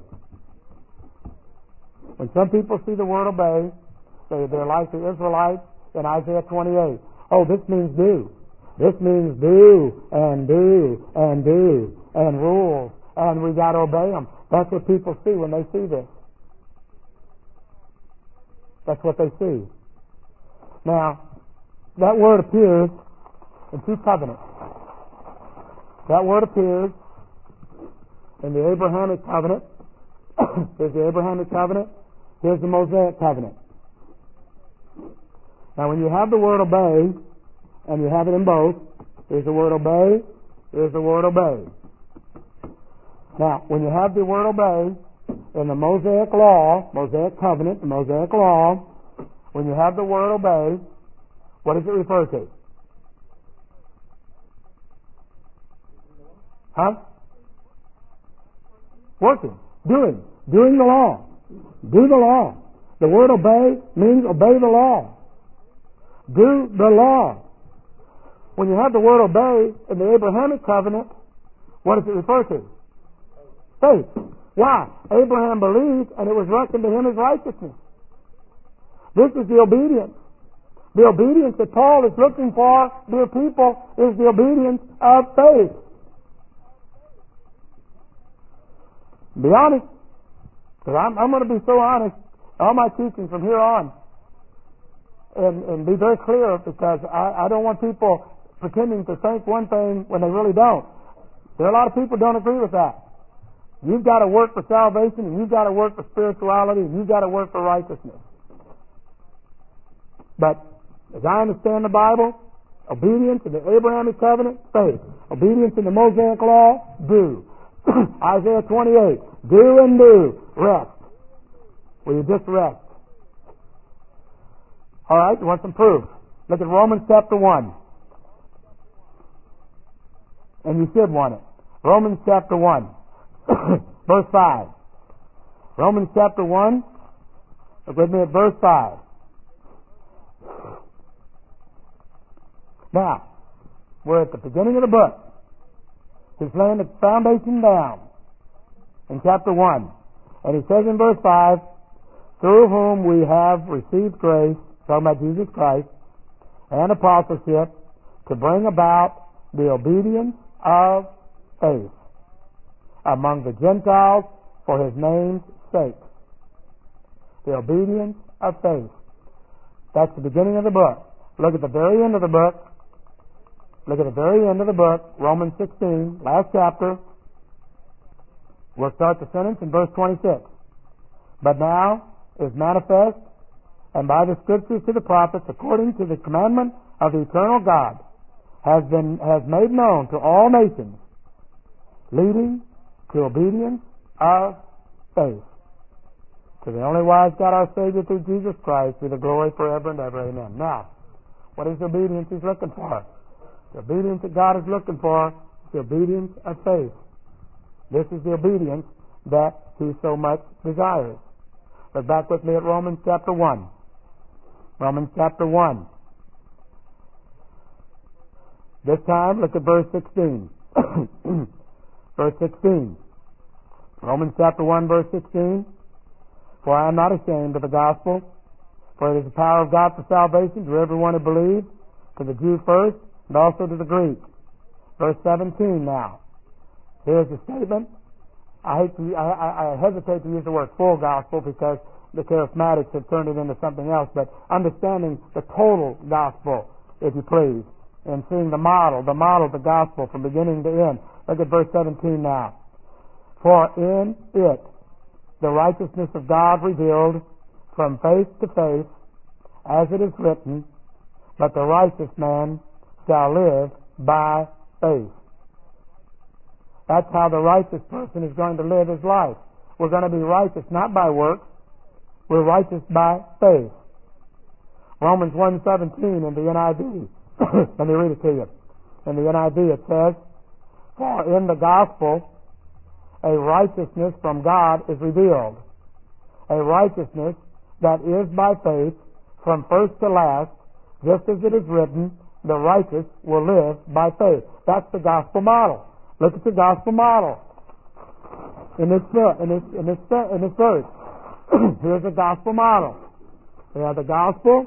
When some people see the word obey, they, they're like the Israelites in Isaiah twenty-eight. Oh, this means do. This means do and do and do and rules, and we got to obey them. That's what people see when they see this. That's what they see. Now, that word appears in two covenants. That word appears in the Abrahamic covenant. Here's the Abrahamic covenant. Here's the Mosaic covenant. Now, when you have the word obey, and you have it in both, here's the word obey, here's the word obey. Now, when you have the word obey in the Mosaic law, Mosaic covenant, the Mosaic law, when you have the word obey, what does it refer to? Huh? Working, doing, doing the law. Do the law. The word obey means obey the law. Do the law. When you have the word obey in the Abrahamic covenant, what does it refer to? Faith. Why? Abraham believed and it was reckoned to him as righteousness. This is the obedience. The obedience that Paul is looking for, dear people, is the obedience of faith. Be honest, because I'm, I'm going to be so honest, all my teaching from here on, and, and be very clear, because I, I don't want people pretending to think one thing when they really don't. There are a lot of people who don't agree with that. You've got to work for salvation, and you've got to work for spirituality, and you've got to work for righteousness. But as I understand the Bible, obedience in the Abrahamic covenant, faith. Obedience in the Mosaic law, do. Isaiah twenty-eight, do and do, rest. Will you just rest? All right, you want some proof? Look at Romans chapter one. And you should want it. Romans chapter one, verse five. Romans chapter one, look with me at verse five. Now, we're at the beginning of the book. He's laying the foundation down in chapter one. And he says in verse five, through whom we have received grace, talking about Jesus Christ, and apostleship, to bring about the obedience of faith among the Gentiles for his name's sake. The obedience of faith. That's the beginning of the book. Look at the very end of the book. Look at the very end of the book, Romans sixteen, last chapter. We'll start the sentence in verse twenty-six. but now is manifest, and by the Scriptures to the prophets, according to the commandment of the eternal God, has been has made known to all nations, leading to obedience of faith. To the only wise God our Savior through Jesus Christ, be the glory forever and ever. Amen. Now, what is the obedience He's looking for? The obedience that God is looking for is the obedience of faith. This is the obedience that He so much desires. Look back with me at Romans chapter one. Romans chapter one. This time, look at verse sixteen. Verse sixteen. Romans chapter one, verse sixteen. For I am not ashamed of the gospel, for it is the power of God for salvation to everyone who believes, to the Jew first, and also to the Greek. Verse seventeen now. Here's the statement. I, hate to, I, I, I hesitate to use the word full gospel because the charismatics have turned it into something else, but understanding the total gospel, if you please, and seeing the model, the model of the gospel from beginning to end. Look at verse seventeen now. For in it the righteousness of God revealed from faith to faith, as it is written, but the righteous man shall live by faith. That's how the righteous person is going to live his life. We're going to be righteous not by works. We're righteous by faith. Romans one seventeen in the N I V. Let me read it to you. In the N I V it says, for in the gospel a righteousness from God is revealed. A righteousness that is by faith from first to last, just as it is written, the righteous will live by faith. That's the gospel model. Look at the gospel model in this in this in this in this verse. Here's the gospel model. We have the gospel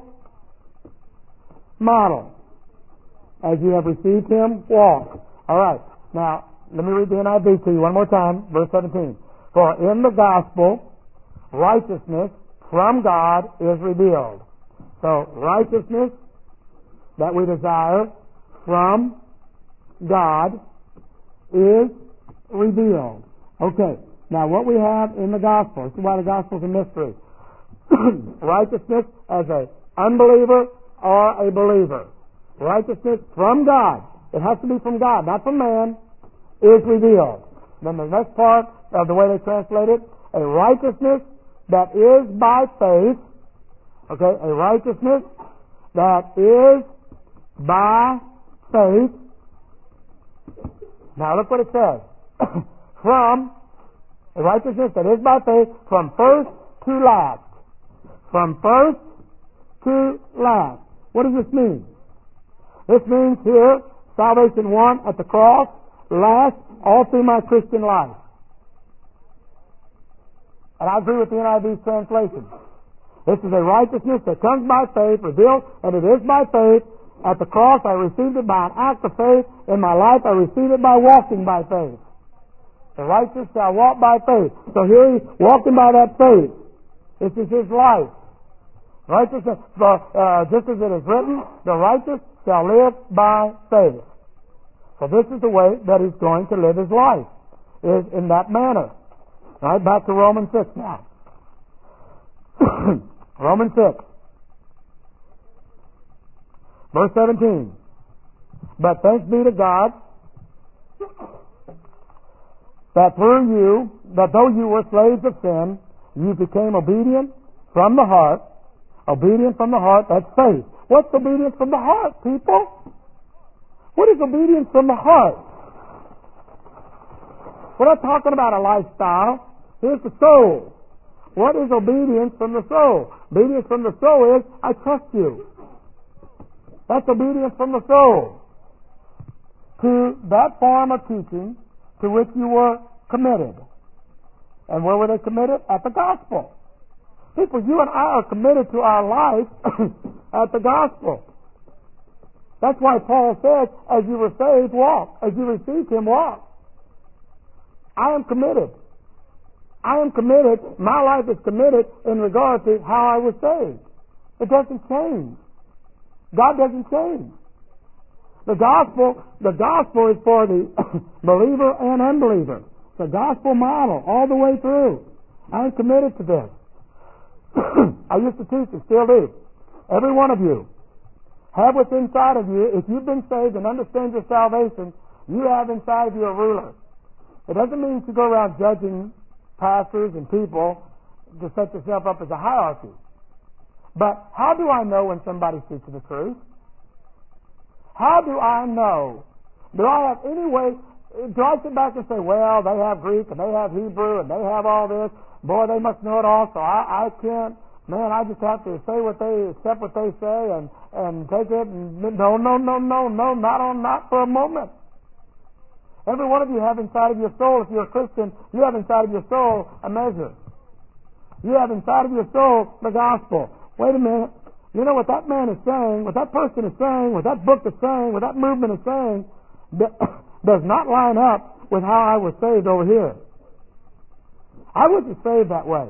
model. As you have received Him, walk. All right. Now let me read the N I V to you one more time, verse seventeen. For in the gospel, righteousness from God is revealed. So righteousness that we desire from God is revealed. Okay, now what we have in the gospel, this is why the gospel is a mystery. Righteousness as an unbeliever or a believer. Righteousness from God, it has to be from God, not from man, is revealed. Then the next part of the way they translate it, a righteousness that is by faith, okay, a righteousness that is by faith. Now look what it says. From a righteousness that is by faith from first to last. From first to last. What does this mean? This means here, salvation won at the cross, last all through my Christian life. And I agree with the N I V's translation. This is a righteousness that comes by faith, revealed, and it is by faith. At the cross, I received it by an act of faith. In my life, I received it by walking by faith. The righteous shall walk by faith. So here he's walking by that faith. This is his life. Righteousness, uh, just as it is written, the righteous shall live by faith. So this is the way that he's going to live his life, is in that manner. All right, back to Romans six now. Romans six. Verse seventeen. But thanks be to God that through you, that though you were slaves of sin, you became obedient from the heart. Obedient from the heart, that's faith. What's obedience from the heart, people? What is obedience from the heart? We're not talking about a lifestyle. Here's the soul. What is obedience from the soul? Obedience from the soul is, I trust you. That's obedience from the soul to that form of teaching to which you were committed. And where were they committed? At the gospel. People, you and I are committed to our life at the gospel. That's why Paul says, as you were saved, walk. As you received Him, walk. I am committed. I am committed. My life is committed in regard to how I was saved. It doesn't change. God doesn't change. The gospel, the gospel is for the believer and unbeliever. It's a gospel model all the way through. I am committed to this. I used to teach it, still do. Every one of you have what's inside of you. If you've been saved and understand your salvation, you have inside of you a ruler. It doesn't mean to go around judging pastors and people to set yourself up as a hierarchy. But how do I know when somebody's teaching the truth? How do I know? Do I have any way? Do I sit back and say, well, they have Greek and they have Hebrew and they have all this. Boy, they must know it all, so I, I can't. Man, I just have to say what they, accept what they say and, and take it. And no, no, no, no, no, not on, not for a moment. Every one of you have inside of your soul, if you're a Christian, you have inside of your soul a measure. You have inside of your soul the gospel. Wait a minute. You know what that man is saying, what that person is saying, what that book is saying, what that movement is saying, does not line up with how I was saved over here. I wasn't saved that way.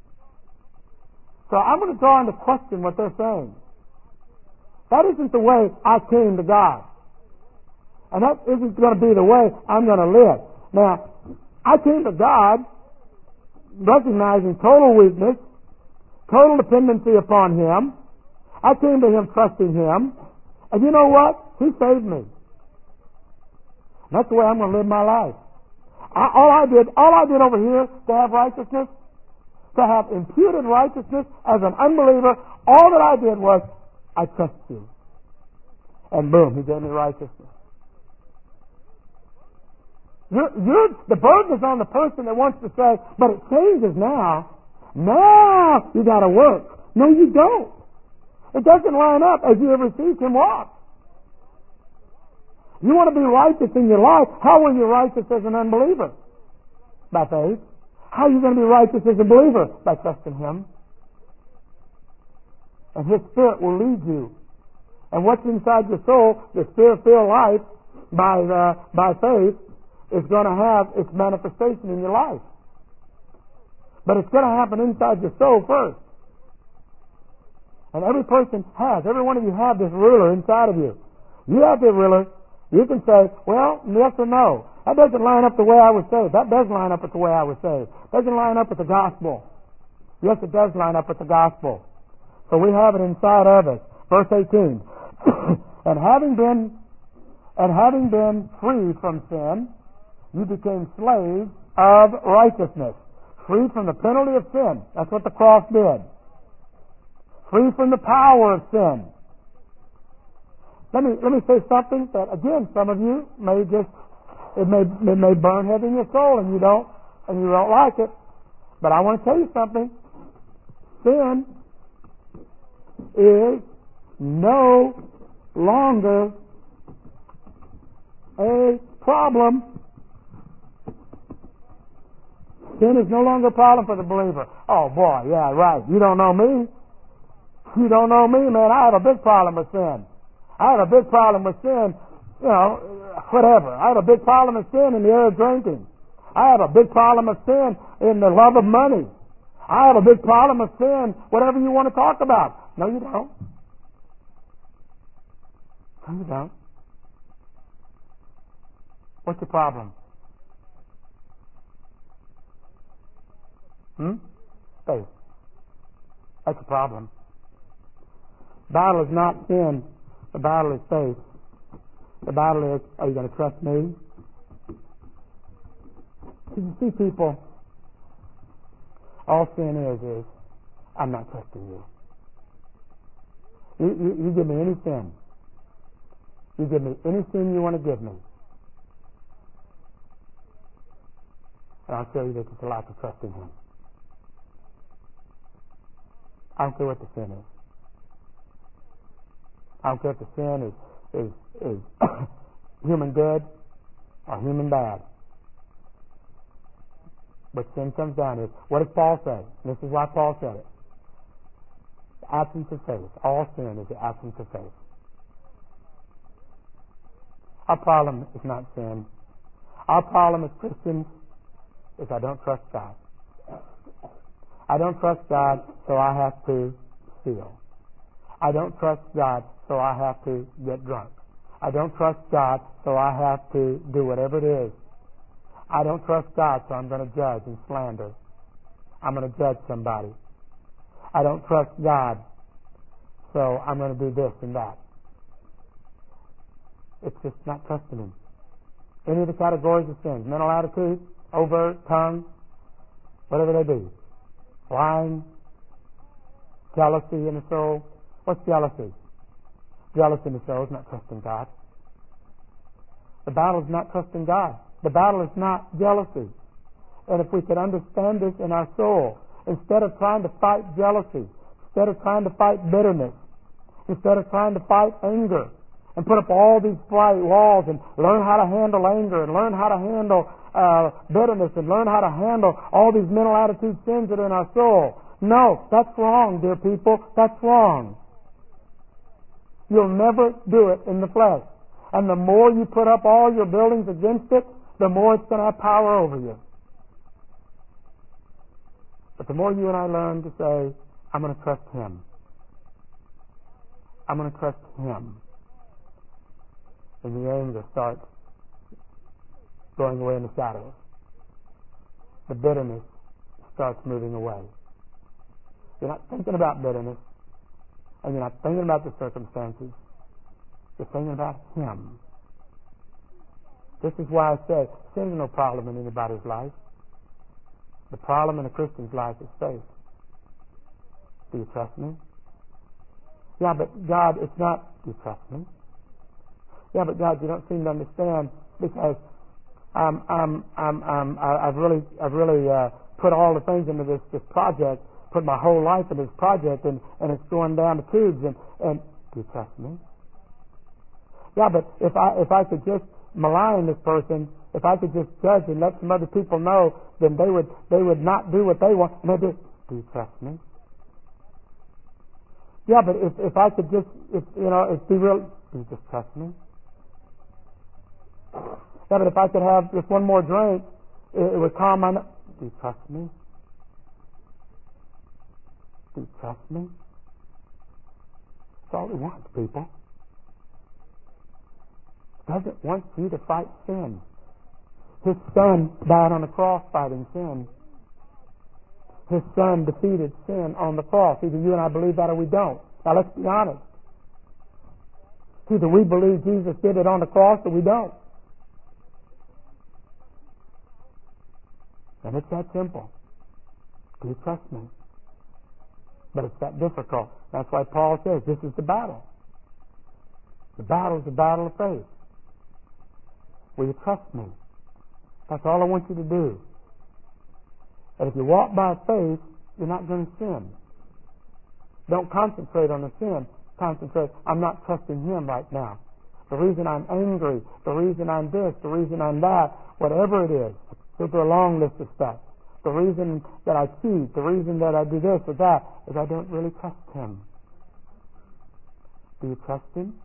So I'm going to draw into question what they're saying. That isn't the way I came to God. And that isn't going to be the way I'm going to live. Now, I came to God recognizing total weakness, total dependency upon Him. I came to Him trusting Him. And you know what? He saved me. That's the way I'm going to live my life. I, all I did, all I did over here to have righteousness, to have imputed righteousness as an unbeliever, all that I did was, I trust you. And boom, He gave me righteousness. You're, you're, the burden is on the person that wants to say, but it changes now. Now you got to work. No, you don't. It doesn't line up as you have received Him walk. You want to be righteous in your life. How are you righteous as an unbeliever? By faith. How are you going to be righteous as a believer? By trusting Him. And His Spirit will lead you. And what's inside your soul, the Spirit-filled life, by the, by faith, is going to have its manifestation in your life. But it's going to happen inside your soul first. And every person has, every one of you have this ruler inside of you. You have the ruler. You can say, well, yes or no. That doesn't line up the way I was saved. That does line up with the way I was saved. Doesn't line up with the gospel. Yes, it does line up with the gospel. So we have it inside of us. Verse eighteen. and having been and having been free from sin, you became slaves of righteousness. Free from the penalty of sin. That's what the cross did. Free from the power of sin. Let me let me say something that, again, some of you may just it may it may burn heavy in your soul and you don't and you don't like it. But I want to tell you something. Sin is no longer a problem. Sin is no longer a problem for the believer. Oh boy, yeah, right. You don't know me. You don't know me, man. I have a big problem with sin. I have a big problem with sin, you know, whatever. I have a big problem with sin in the area of drinking. I have a big problem with sin in the love of money. I have a big problem with sin, whatever you want to talk about. No, you don't. No, you don't. What's your problem? Hmm? Faith. That's a problem. Battle is not sin. The battle is faith. The battle is, are you going to trust me? Did you see people? All sin is, is, I'm not trusting you. You, you. you give me any sin. You give me any sin you want to give me. And I'll show you that it's a lack of trust in Him. I don't care what the sin is. I don't care if the sin is, is, is human good or human bad. But sin comes down to it. What does Paul say? And this is why Paul said it. The absence of faith. All sin is the absence of faith. Our problem is not sin. Our problem as Christians is I don't trust God. I don't trust God, so I have to steal. I don't trust God, so I have to get drunk. I don't trust God, so I have to do whatever it is. I don't trust God, so I'm going to judge and slander. I'm going to judge somebody. I don't trust God, so I'm going to do this and that. It's just not trusting Him. Any of the categories of sins, mental attitude, overt, tongue, whatever they be. Lying, jealousy in the soul. What's jealousy? Jealousy in the soul is not trusting God. The battle is not trusting God. The battle is not jealousy. And if we could understand this in our soul, instead of trying to fight jealousy, instead of trying to fight bitterness, instead of trying to fight anger, and put up all these bright walls and learn how to handle anger and learn how to handle uh, bitterness and learn how to handle all these mental attitude sins that are in our soul. No, that's wrong, dear people. That's wrong. You'll never do it in the flesh. And the more you put up all your buildings against it, the more it's going to have power over you. But the more you and I learn to say, I'm going to trust Him. I'm going to trust Him. And the anger starts going away in the shadows. The bitterness starts moving away. You're not thinking about bitterness, and you're not thinking about the circumstances. You're thinking about Him. This is why I say sin is no problem in anybody's life. The problem in a Christian's life is faith. Do you trust me? Yeah, but God, it's not. Do you trust me? Yeah, but God, you don't seem to understand because um, um, um, um, I, I've really, I've really uh, put all the things into this, this project, put my whole life into this project, and, and it's going down the tubes. And, and do you trust me? Yeah, but if I if I could just malign this person, if I could just judge and let some other people know, then they would they would not do what they want. And they do. Do you trust me? Yeah, but if if I could just if you know if be real, do you just trust me? Yeah, but if I could have just one more drink, it, it would calm my. Do you trust me? Do you trust me? That's all He wants, people. He doesn't want you to fight sin. His Son died on the cross fighting sin. His Son defeated sin on the cross. Either you and I believe that or we don't. Now let's be honest. Either we believe Jesus did it on the cross or we don't. And it's that simple. Do you trust me? But it's that difficult. That's why Paul says this is the battle. The battle is the battle of faith. Will you trust me? That's all I want you to do. And if you walk by faith, you're not going to sin. Don't concentrate on the sin. Concentrate, I'm not trusting Him right now. The reason I'm angry, the reason I'm this, the reason I'm that, whatever it is, go through a long list of stuff. The reason that I cheat, the reason that I do this or that, is I don't really trust Him. Do you trust Him?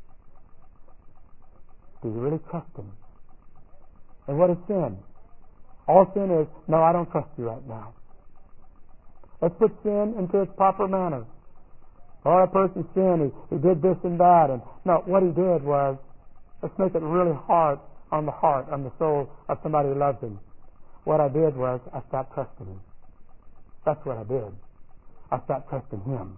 Do you really trust Him? And what is sin? All sin is, no, I don't trust you right now. Let's put sin into its proper manner. Oh, that person sinned, he, he did this and that. And no, what he did was, let's make it really hard on the heart, on the soul of somebody who loves Him. What I did was, I stopped trusting Him. That's what I did. I stopped trusting Him.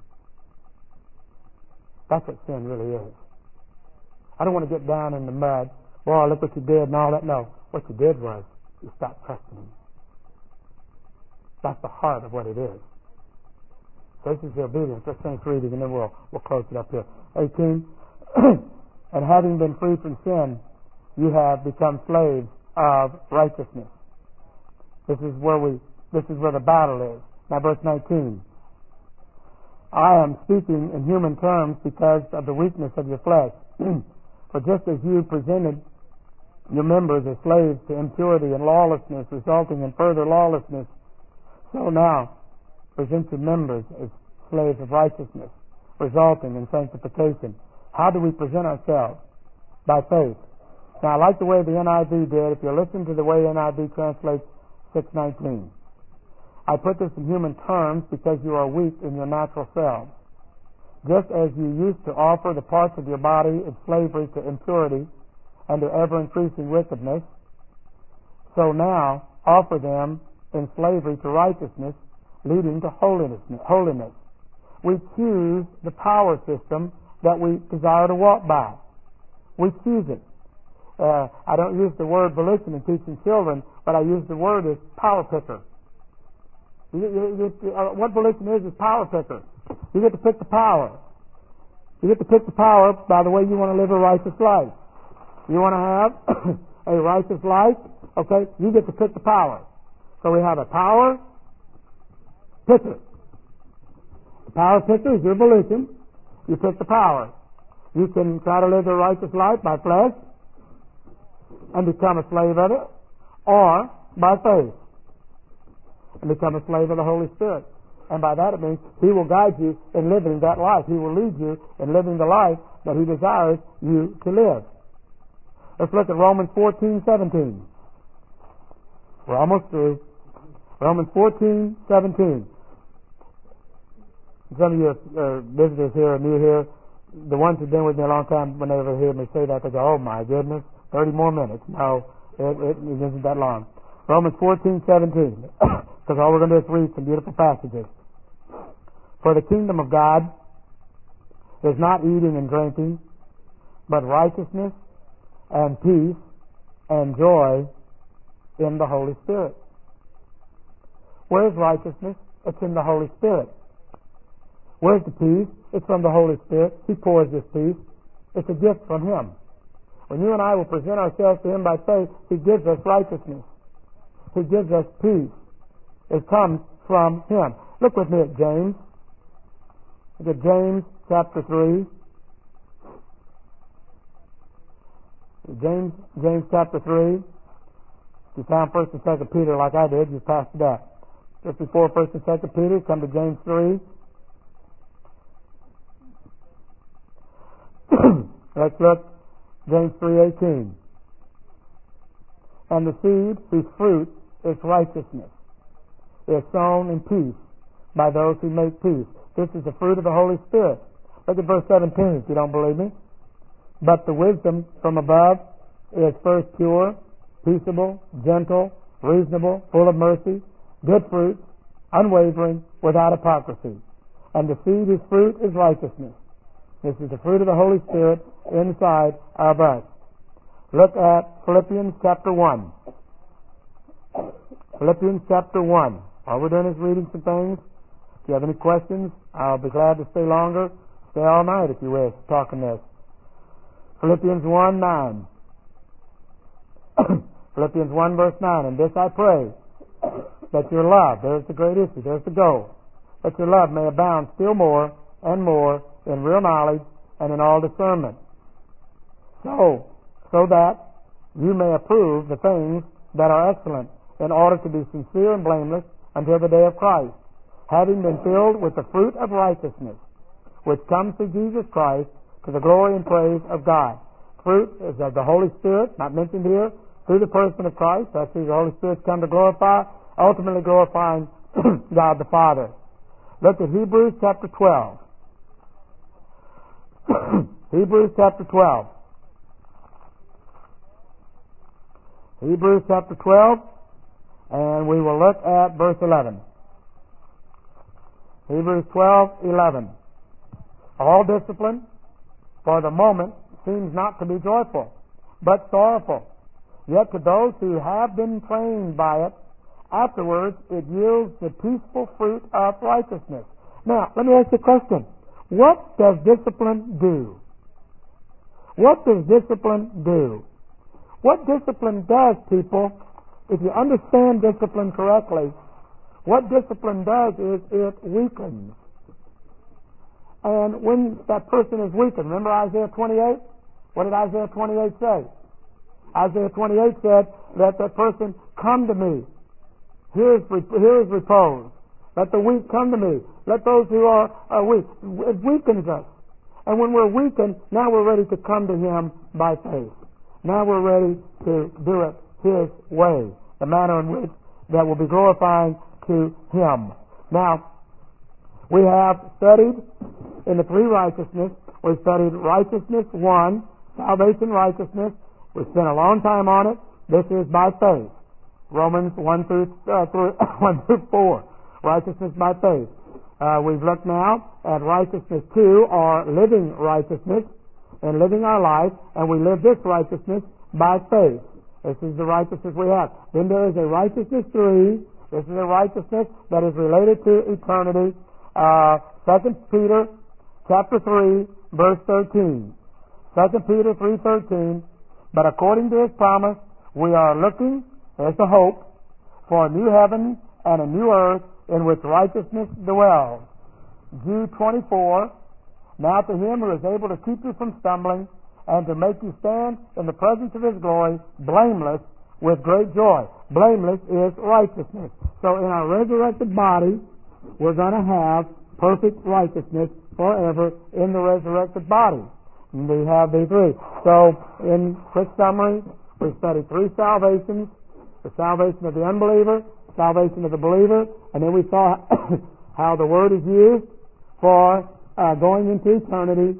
That's what sin really is. I don't want to get down in the mud. Boy, look what you did and all that. No, what you did was, you stopped trusting Him. That's the heart of what it is. So this is the obedience. Let's finish reading and then we'll, we'll close it up here. eighteen. And having been freed from sin, you have become slaves of righteousness. This is where we, this is where the battle is. Now verse nineteen. I am speaking in human terms because of the weakness of your flesh. For just as you presented your members as slaves to impurity and lawlessness, resulting in further lawlessness, so now present your members as slaves of righteousness, resulting in sanctification. How do we present ourselves? By faith. Now, I like the way the N I V did. If you listen to the way N I V translates six nineteen. I put this in human terms because you are weak in your natural selves. Just as you used to offer the parts of your body in slavery to impurity and to ever-increasing wickedness, so now offer them in slavery to righteousness, leading to holiness. Holiness. We choose the power system that we desire to walk by. We choose it. Uh, I don't use the word volition in teaching children, but I use the word as power picker. You, you, you, uh, what volition is is power picker. You get to pick the power. You get to pick the power by the way you want to live a righteous life. You want to have a righteous life, okay, you get to pick the power. So we have a power picker. The power picker is your volition. You pick the power. You can try to live a righteous life by flesh and become a slave of it, or by faith and become a slave of the Holy Spirit. And by that it means He will guide you in living that life. He will lead you in living the life that He desires you to live. Let's look at Romans fourteen seventeen. We're almost through. Romans fourteen seventeen. Some of you uh, visitors here are new here. The ones who've been with me a long time, when they ever hear me say that, they go, "Oh my goodness, thirty more minutes." No, it, it, it isn't that long. Romans fourteen seventeen. Because all we're going to do is read some beautiful passages. For the kingdom of God is not eating and drinking, but righteousness and peace and joy in the Holy Spirit. Where's righteousness? It's in the Holy Spirit. Where's the peace? It's from the Holy Spirit. He pours this peace. It's a gift from Him. When you and I will present ourselves to Him by faith, He gives us righteousness. He gives us peace. It comes from Him. Look with me at James. Look at James chapter three. James, James chapter three. If you found First and Second Peter like I did, you passed it up. Just before First and Second Peter, come to James three. Let's look. James three eighteen. And the seed whose fruit is righteousness is sown in peace by those who make peace. This is the fruit of the Holy Spirit. Look at verse seventeen if you don't believe me. But the wisdom from above is first pure, peaceable, gentle, reasonable, full of mercy, good fruit, unwavering, without hypocrisy. And the seed whose fruit is righteousness. This is the fruit of the Holy Spirit inside of us. Look at Philippians chapter one. Philippians chapter one. All we're doing is reading some things. If you have any questions, I'll be glad to stay longer. Stay all night if you wish, talking this. Philippians one nine. Philippians one verse nine. And this I pray, that your love, there's the great issue, there's the goal, that your love may abound still more and more in real knowledge and in all discernment. So, so that you may approve the things that are excellent, in order to be sincere and blameless until the day of Christ, having been filled with the fruit of righteousness, which comes through Jesus Christ, to the glory and praise of God. Fruit is of the Holy Spirit, not mentioned here, through the person of Christ. That's who the Holy Spirit's come to glorify, ultimately glorifying God the Father. Look at Hebrews chapter twelve. Hebrews chapter twelve. Hebrews chapter twelve, and we will look at verse eleven. Hebrews twelve eleven. All discipline, for the moment, seems not to be joyful, but sorrowful. Yet to those who have been trained by it, afterwards it yields the peaceful fruit of righteousness. Now, let me ask you a question. What does discipline do? What does discipline do? What discipline does, people, if you understand discipline correctly, what discipline does is it weakens. And when that person is weakened, remember Isaiah twenty-eight? What did Isaiah twenty-eight say? Isaiah twenty-eight said, let that person come to me. Here is, here is repose. Let the weak come to me. Let those who are, are weak. It weakens us. And when we're weakened, now we're ready to come to Him by faith. Now we're ready to do it His way, the manner in which that will be glorifying to Him. Now, we have studied in the three righteousness. We studied righteousness one, salvation righteousness. We spent a long time on it. This is by faith. Romans one through, uh, through one through four. righteousness by faith. Uh, we've looked now at righteousness two, or living righteousness, and living our life, and we live this righteousness by faith. This is the righteousness we have. Then there is a righteousness three. This is a righteousness that is related to eternity. Uh, Second Peter chapter three, verse thirteen. Second Peter three thirteen. But according to His promise, we are looking, there's the hope, for a new heaven and a new earth in which righteousness dwells. Jude twenty-four. Now to Him who is able to keep you from stumbling and to make you stand in the presence of His glory, blameless, with great joy. Blameless is righteousness. So in our resurrected body, we're going to have perfect righteousness forever in the resurrected body. And we have these three. So, in quick summary, we studied three salvations: the salvation of the unbeliever, salvation of the believer, and then we saw how the word is used for uh, going into eternity,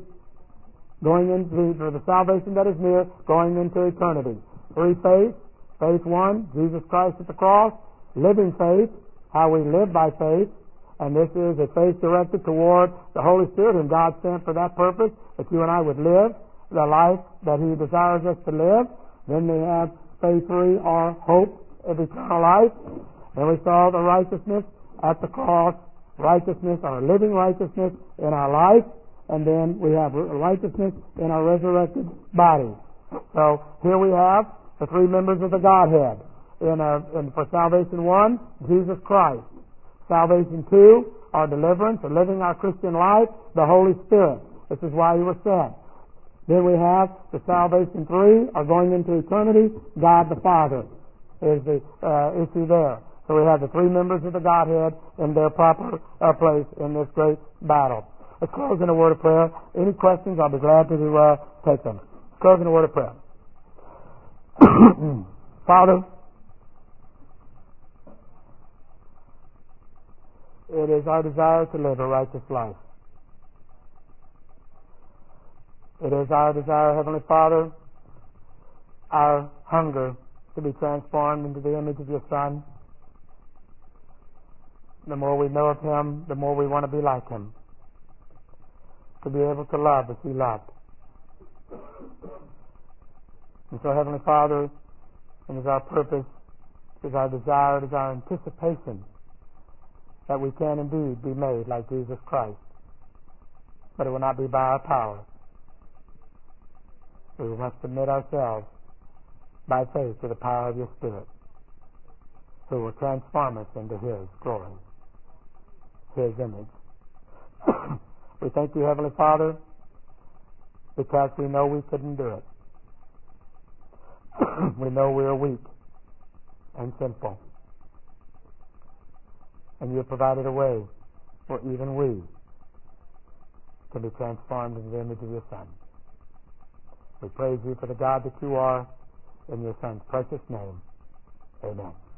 going into for the salvation that is near, going into eternity. Three faiths. Faith one, Jesus Christ at the cross. Living faith, how we live by faith. And this is a faith directed toward the Holy Spirit, whom God sent for that purpose, that you and I would live the life that He desires us to live. Then we have faith three, or hope of eternal life. Then we saw the righteousness at the cross, righteousness, or living righteousness in our life. And then we have righteousness in our resurrected body. So here we have the three members of the Godhead. In, a, in for salvation one, Jesus Christ. Salvation two, our deliverance, or living our Christian life, the Holy Spirit. This is why He was sent. Then we have the salvation three, or going into eternity, God the Father is the uh, issue there. So we have the three members of the Godhead in their proper uh, place in this great battle. Let's close in a word of prayer. Any questions, I'll be glad to uh, take them. Let's close in a word of prayer. Father, it is our desire to live a righteous life. It is our desire, Heavenly Father, our hunger to be transformed into the image of Your Son. The more we know of Him, the more we want to be like Him. To be able to love as He loved. And so, Heavenly Father, it is our purpose, it is our desire, it is our anticipation that we can indeed be made like Jesus Christ. But it will not be by our power. We must submit ourselves by faith to the power of Your Spirit, who will transform us into His glory, His image. We thank You, Heavenly Father, because we know we couldn't do it. We know we are weak and sinful. And You have provided a way for even we to be transformed into the image of Your Son. We praise You for the God that You are, in Your Son's precious name. Amen.